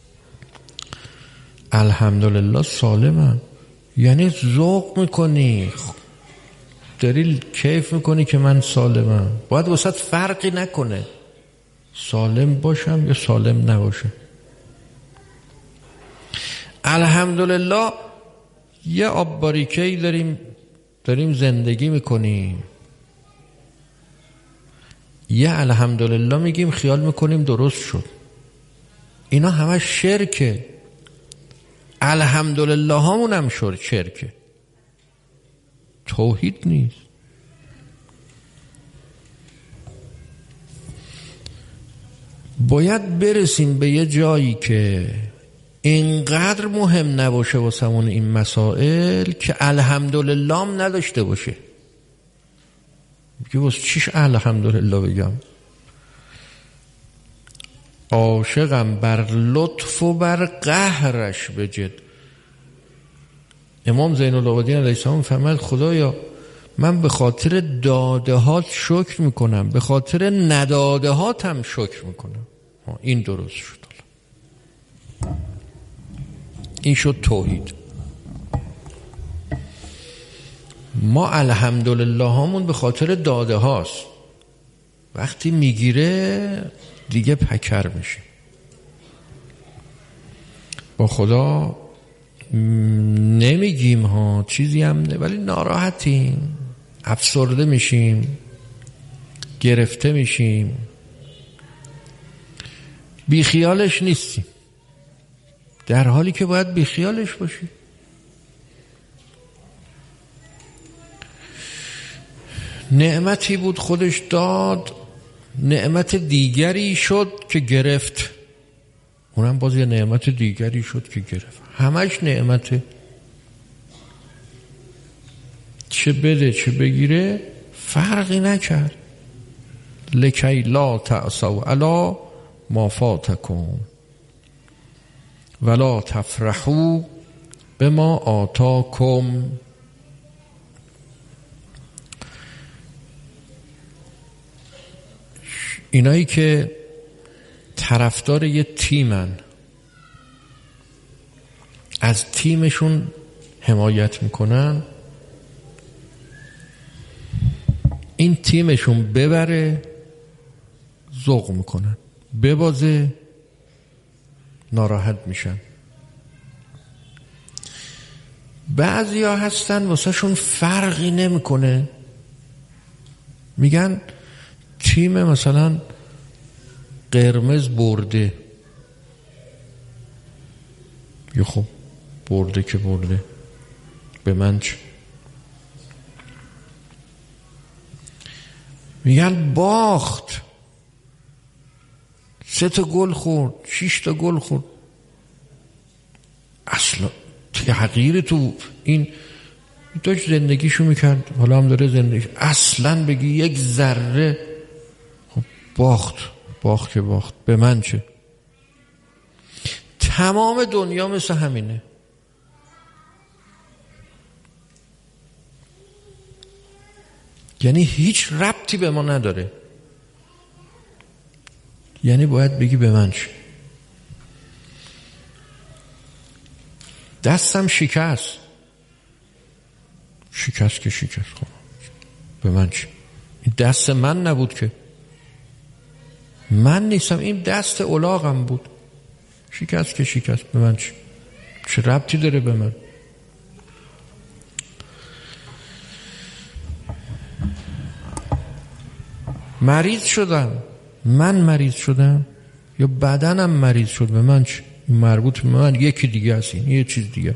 الحمدلله سالمم، یعنی ذوق میکنی، داری کیف میکنی که من سالمم. باید واسط فرقی نکنه سالم باشم یا سالم نباشم. الحمدلله یه آب باریکه‌ای داریم داریم زندگی میکنیم، یه الحمدلله میگیم خیال میکنیم درست شد. اینا همه شرکه. الحمدلله هامون هم شرکه، توحید نیست. باید برسیم به یه جایی که اینقدر مهم نباشه واسمون این مسائل که الحمدلله هم نداشته باشه. میگه واسه چیش الحمدلله بگم؟ عاشقم بر لطف و بر قهرش بجد. امام زین العابدین علیه السلام فرمود خدایا من به خاطر داده هات شکر میکنم، به خاطر نداده هات هم شکر میکنم. این درست شد. این شد توحید. ما الحمدلله هامون به خاطر داده هاست، وقتی میگیره دیگه پکر میشه. با خدا نمیگیم ها چیزی هم نه، ولی ناراحتیم، افسرده میشیم، گرفته میشیم، بیخیالش نیستیم، در حالی که باید بیخیالش باشیم. نعمتی بود خودش داد، نعمت دیگری شد که گرفت، اونم باز یه نعمت دیگری شد که گرفت. همش نعمته، چه بده چه بگیره فرقی نکرد. لکی لا تأسوا علی ما فاتکم ولا تفرحوا بما آتاکم. اینایی که طرفدار یه تیمن، از تیمشون حمایت میکنن، این تیمشون ببره ذوق میکنن، ببازه ناراحت میشن. بعضی ها هستن واسه شون فرقی نمیکنه، میگن تیم مثلا قرمز برده، یا خب برده که برده، به من چه؟ میگن باخت، سه تا گل خورد، شش تا گل خورد. اصلا تغییر تو این داشت زندگیشو میکرد، حالا هم داره زندگیش، اصلا بگی یک ذره خب باخت باخت که باخت، به من چه؟ تمام دنیا مثل همینه. یعنی هیچ ربطی به ما نداره، یعنی باید بگی به من چه؟ دستم شکست، شکست که شکست، خب به من چه؟ این دست من نبود که، من نیستم، این دست الاغم بود، شکست که شکست، به من چه؟ چه ربطی داره به من؟ مریض شدم، من مریض شدم یا بدنم مریض شد، به من چه؟ مربوط به من یکی دیگه است، این یه چیز دیگه.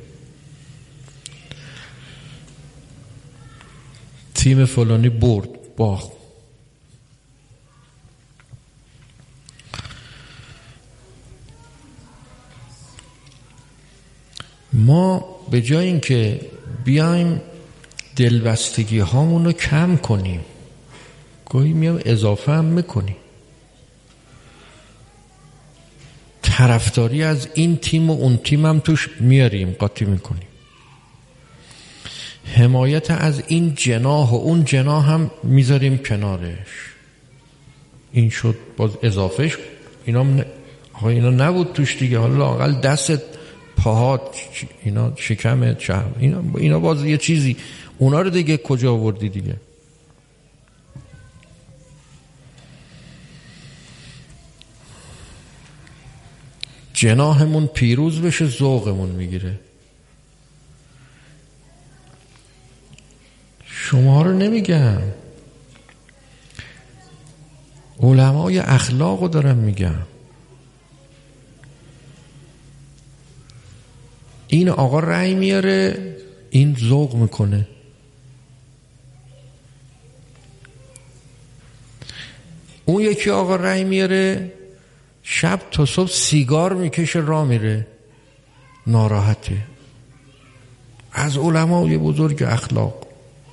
تیم فلانی برد، باخت. ما به جای اینکه بیایم دلبستگی هامون رو کم کنیم، گاهی میام اضافه هم میکنیم. طرفداری از این تیم و اون تیم هم توش میاریم، قاطی میکنیم. حمایت از این جناح و اون جناح هم میذاریم کنارش. این شد باز اضافهش، اینا هم آقا اینا نبود توش دیگه، حالا لااقل دستت، پاهات، اینا، شکمت، چرم، اینا اینا باز یه چیزی، اونا رو دیگه کجا آوردی دیگه؟ جناحمون پیروز بشه، ذوقمون میگیره. شما رو نمیگم، علمای اخلاق رو دارم میگم. این آقا رأی میاره، این ذوق میکنه. اون یکی آقا رأی میاره، شب تا صبح سیگار میکشه، راه میره، ناراحته. از علمای بزرگ اخلاق.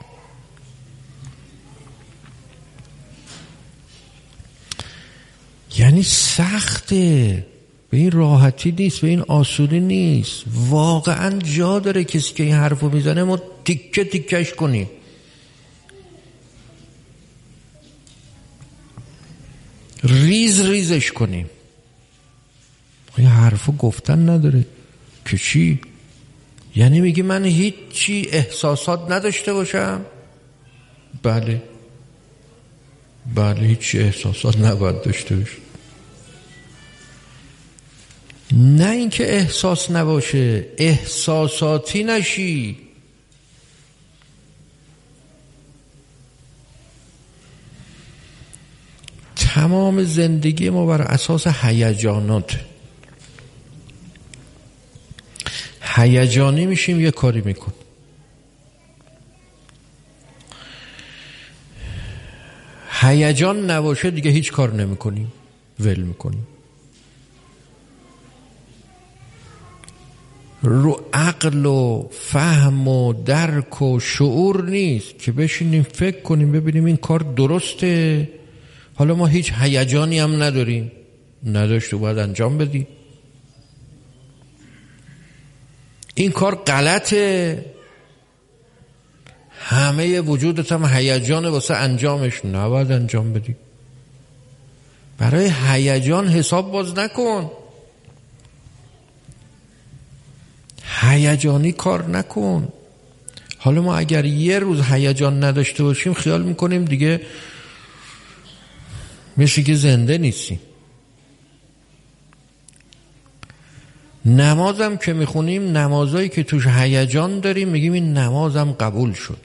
یعنی سخته، به این راحتی نیست، به این آسونی نیست. واقعا جا داره کسی که این حرفو میزنه ما تیکه تیکش کنیم. ریز ریزش کنیم. این حرفو گفتن نداره که چی؟ یعنی میگی من هیچی احساسات نداشته باشم؟ بله بله، هیچی احساسات نباید داشته باشه. نه اینکه احساس نباشه، احساساتی نشی. تمام زندگی ما بر اساس هیجانات، هیجانی میشیم، یه کاری میکن، هیجان نباشه دیگه هیچ کار نمیکنیم، ول میکنیم. رو عقل و فهم و درک و شعور نیست که بشینیم فکر کنیم ببینیم این کار درسته. حالا ما هیچ هیجانی هم نداریم، نداشت و باید انجام بدیم. این کار غلطه، همه وجودت هم هیجانه واسه انجامش، نباید انجام بدی. برای هیجان حساب باز نکن، هیجانی کار نکن. حالا ما اگر یه روز هیجان نداشته باشیم خیال میکنیم دیگه مثل که زنده نیستیم. نمازم که میخونیم، نمازایی که توش هیجان داریم میگیم این نمازم قبول شد.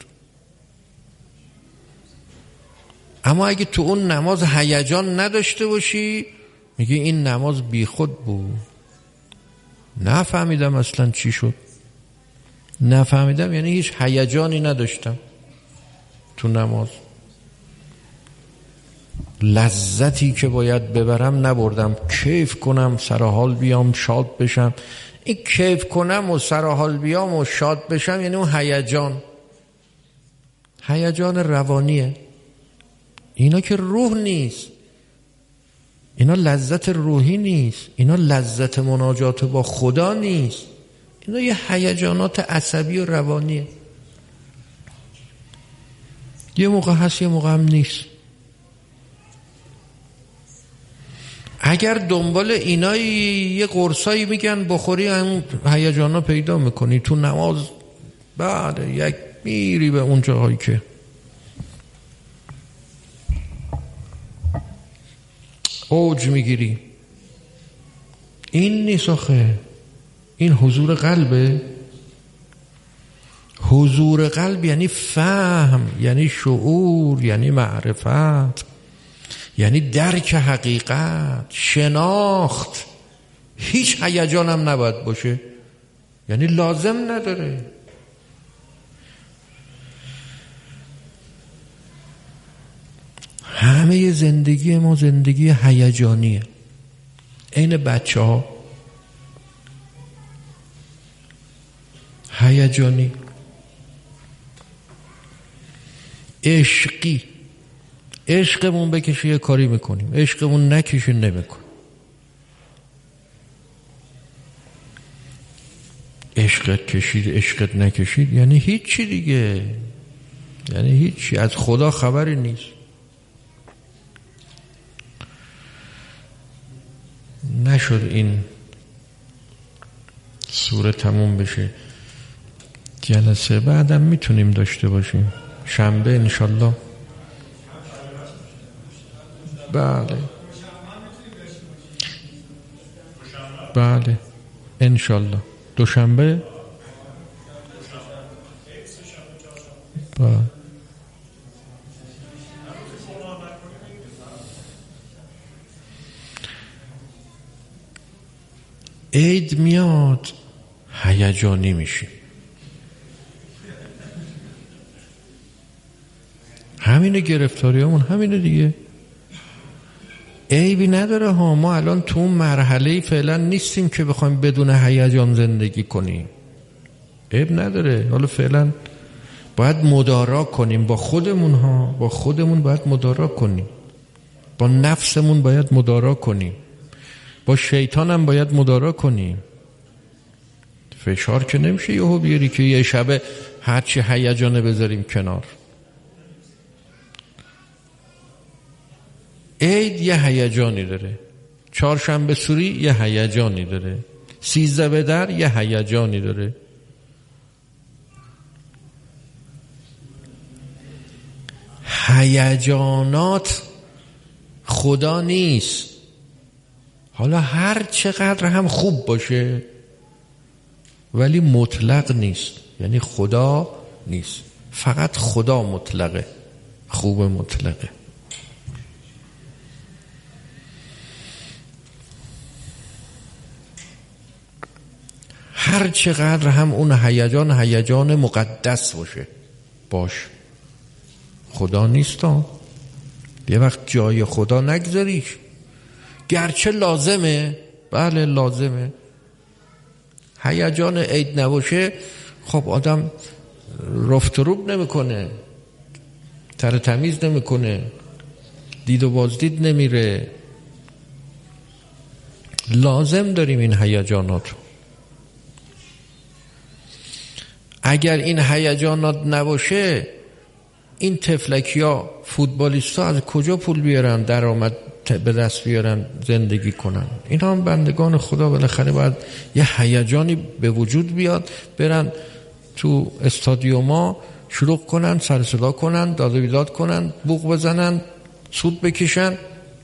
اما اگه تو اون نماز هیجان نداشته باشی میگی این نماز بی خود بود، نفهمیدم اصلا چی شد. نفهمیدم یعنی هیچ هیجانی نداشتم تو نماز، لذتی که باید ببرم نبردم، کیف کنم سرحال بیام شاد بشم. این کیف کنم و سرحال بیام و شاد بشم یعنی اون هیجان، هیجان روانیه. اینا که روح نیست، اینا لذت روحی نیست، اینا لذت مناجات با خدا نیست، اینا یه هیجانات عصبی و روانیه. یه موقع هست یه موقع هم نیست. اگر دنبال اینایی یه قرصایی میگن بخوری هم هیجانا پیدا میکنی تو نماز، بعد یک میری به اون جاهایی که اوج میگیری. این نیست آخه، این حضور قلبه. حضور قلب یعنی فهم، یعنی شعور، یعنی معرفت، یعنی درک حقیقت، شناخت. هیچ هیجان هم نباید باشه، یعنی لازم نداره. همه زندگی ما زندگی هیجانیه. این بچه ها هیجانی، عشقی. عشقمون بکشه یه کاری میکنیم، عشقمون نکشه نمیکن. عشقت کشید عشقت نکشید یعنی هیچی دیگه، یعنی هیچی، از خدا خبری نیست. نشد این سوره تموم بشه. جلسه بعدم میتونیم داشته باشیم، شنبه انشالله. بله بله انشالله دوشنبه. بله عید میاد هیجانی میشیم. همینه گرفتاریامون، همینه دیگه. عیبی نداره ها. ما الان تو اون مرحله فعلا نیستیم که بخوایم بدون هیجان زندگی کنیم. عیب نداره. حالا فعلا باید مدارا کنیم با خودمون ها. با خودمون باید مدارا کنیم، با نفسمون باید مدارا کنیم، با شیطان هم باید مدارا کنیم. فشار که نمیشه یهو بیاری که یه شب هرچی هیجانه بذاریم کنار. عید یه هیجانی داره، چهارشنبه سوری یه هیجانی داره، سیزده به در یه هیجانی داره. هیجانات خدا نیست. حالا هر چقدر هم خوب باشه ولی مطلق نیست، یعنی خدا نیست. فقط خدا مطلقه، خوب مطلقه. هر چقدر هم اون هیجان هیجان مقدس باشه باش، خدا نیستا. یه وقت جای خدا نگذاریش. گرچه لازمه، بله لازمه. هیجان عید نباشه خب آدم رفت و روب نمیکنه، تر تمیز نمیکنه، دید و بازدید نمیره. لازم داریم این هیجانات. اگر این هیجانات نباشه این تفلکیا فوتبالیستا از کجا پول بیارن، درآمد به دست بیارن، زندگی کنن؟ اینا هم بندگان خدا بالاخره باید یه هیجانی به وجود بیاد، برن تو استادیوما شلوغ کنن، سر صدا کنن، داد و بیداد کنن، بوق بزنن، سود بکشن.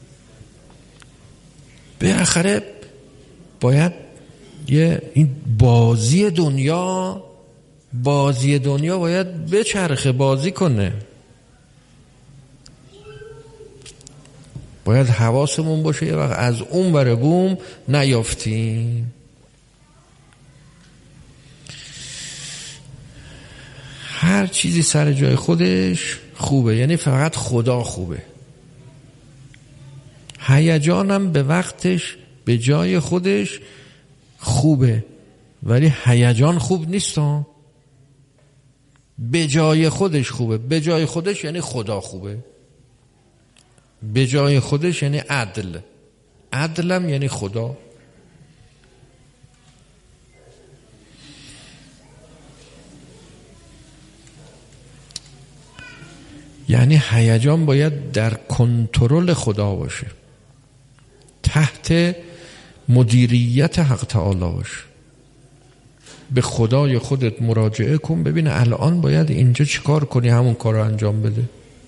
بالاخره باید یه این بازی دنیا بازی دنیا باید بچرخه، بازی کنه. باید حواسمون باشه یه وقت از اون ور بوم نیافتیم. هر چیزی سر جای خودش خوبه، یعنی فقط خدا خوبه. هیجانم به وقتش به جای خودش خوبه، ولی هیجان خوب نیست ها. به جای خودش خوبه. به جای خودش یعنی خدا خوبه. به جای خودش یعنی عدل. عدلم یعنی خدا. یعنی هیجان باید در کنترل خدا باشه، تحت مدیریت حق تعالی باشه. به خدای خودت مراجعه کن، ببین الان باید اینجا چیکار کنی، همون کار رو انجام بده.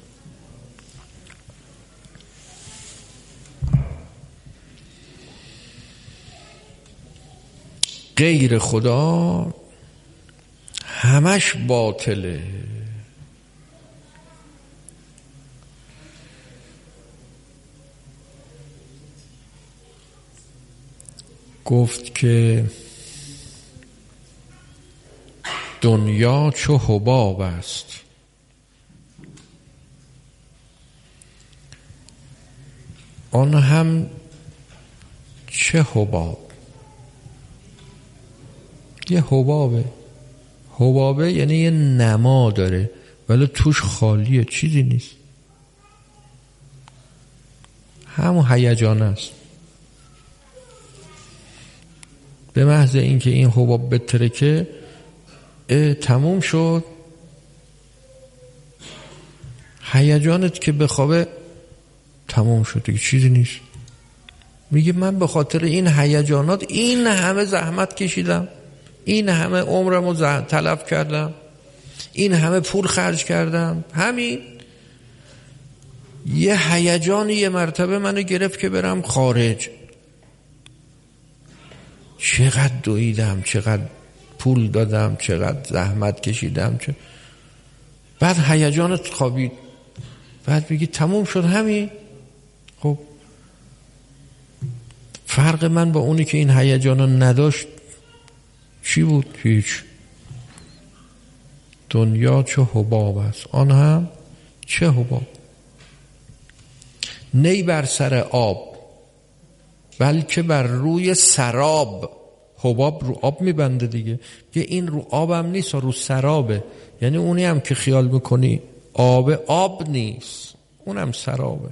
غیر خدا همش باطله. گفت که دنیا چو حباب است، آن هم چه حباب. یه حبابه. حبابه یعنی یه نما داره ولی توش خالیه، چیزی نیست. همون هیجان است. به محض اینکه این حباب بترکه تموم شد. هیجانت که بخوابه تموم شد دیگه، چیزی نیست. میگه من به خاطر این هیجانات این همه زحمت کشیدم، این همه عمرمو تلف کردم، این همه پول خرج کردم، همین یه هیجانی یه مرتبه منو گرفت که برم خارج. چقدر دویدم، چقدر پول دادم، چقدر زحمت کشیدم، چه... بعد هیجانت خوابید، بعد میگی تموم شد همین. خب فرق من با اونی که این هیجانو نداشت چی بود؟ هیچ. دنیا چه حباب است، آن هم چه حباب. نی بر سر آب بلکه بر روی سراب. حباب رو آب میبنده دیگه، یه این رو آبم نیست، رو سرابه. یعنی اونی هم که خیال میکنی آب، آب نیست، اونم سرابه.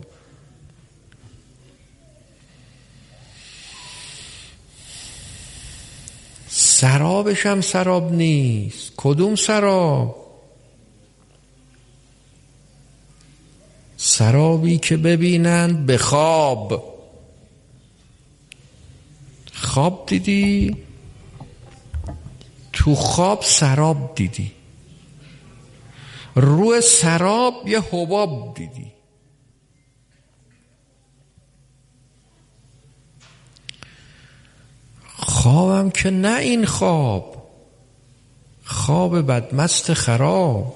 سرابش هم سراب نیست. کدوم سراب؟ سرابی که ببینند به خواب. خواب دیدی؟ تو خواب سراب دیدی، روی سراب یه حباب دیدی. خوابم که نه این خواب، خواب بدمست خراب.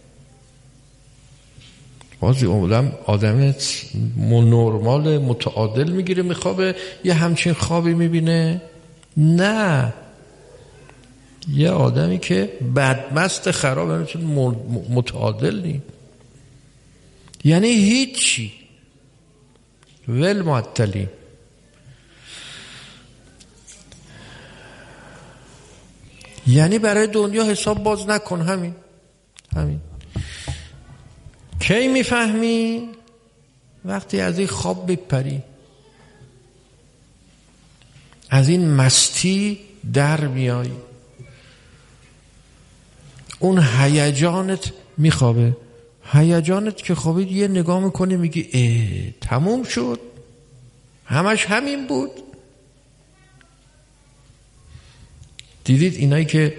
بازی آدم آدم نرمال متعادل میگیره میخوابه یه همچین خوابی میبینه؟ نه، یه آدمی که بدمست خراب متعادل نی، یعنی هیچی، ول معطلی. یعنی برای دنیا حساب باز نکن. همین همین. کی میفهمی؟ وقتی از این خواب بپری، از این مستی در میای، اون هیجانت میخوابه. هیجانت که خوابید یه نگاه میکنی میگی اه تموم شد، همش همین بود. دیدید اینایی که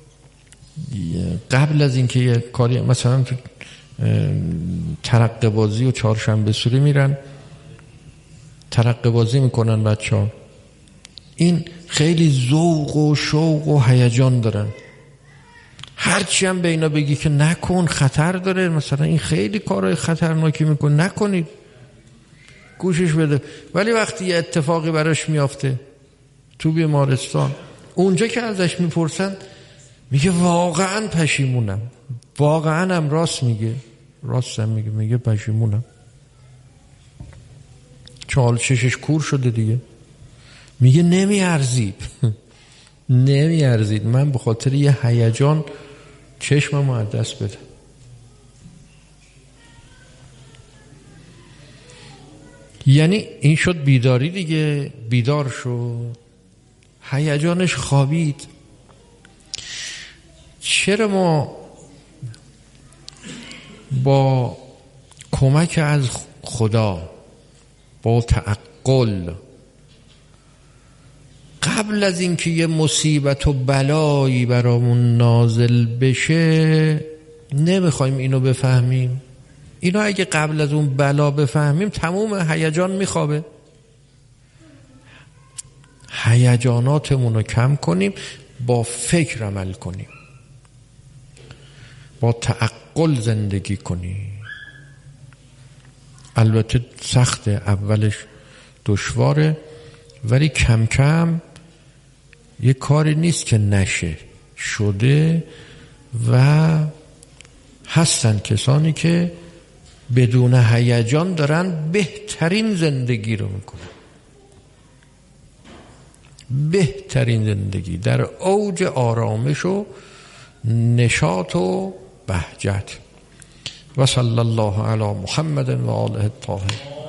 قبل از اینکه یه کاری مثلا تو ترقه بازی و چهارشنبه سوری میرن ترقه بازی میکنن بچه ها، این خیلی ذوق و شوق و هیجان دارن. هرچی هم به اینا بگی که نکن خطر داره، مثلا این خیلی کارهای خطرناکی میکن، نکنید، گوشش بده. ولی وقتی یه اتفاقی براش میافته تو بیمارستان، اونجا که ازش میپرسن میگه واقعا پشیمونم، واقعا هم راست میگه، راست هم میگه، میگه پشیمونم، چال چشش کور شده دیگه. میگه نمیارزید نمیارزید من به خاطر یه هیجان چشمم رو از دست بده. یعنی این شد بیداری دیگه، بیدار شد، هیجانش خوابید. چرا ما با کمک از خدا، با تعقل، قبل از اینکه یه مصیبت و بلایی برامون نازل بشه نمیخوایم اینو بفهمیم؟ اینو اگه قبل از اون بلا بفهمیم تموم هیجان میخوابه. هیجاناتمون رو کم کنیم، با فکر عمل کنیم، با تعقل زندگی کنیم. البته سخته، اولش دشواره، ولی کم کم یه کاری نیست که نشه، شده. و هستن کسانی که بدون هیجان دارن بهترین زندگی رو میکنن، بهترین زندگی در اوج آرامش و نشاط و بهجت. و صلی الله علی محمد و آله الطاهرین.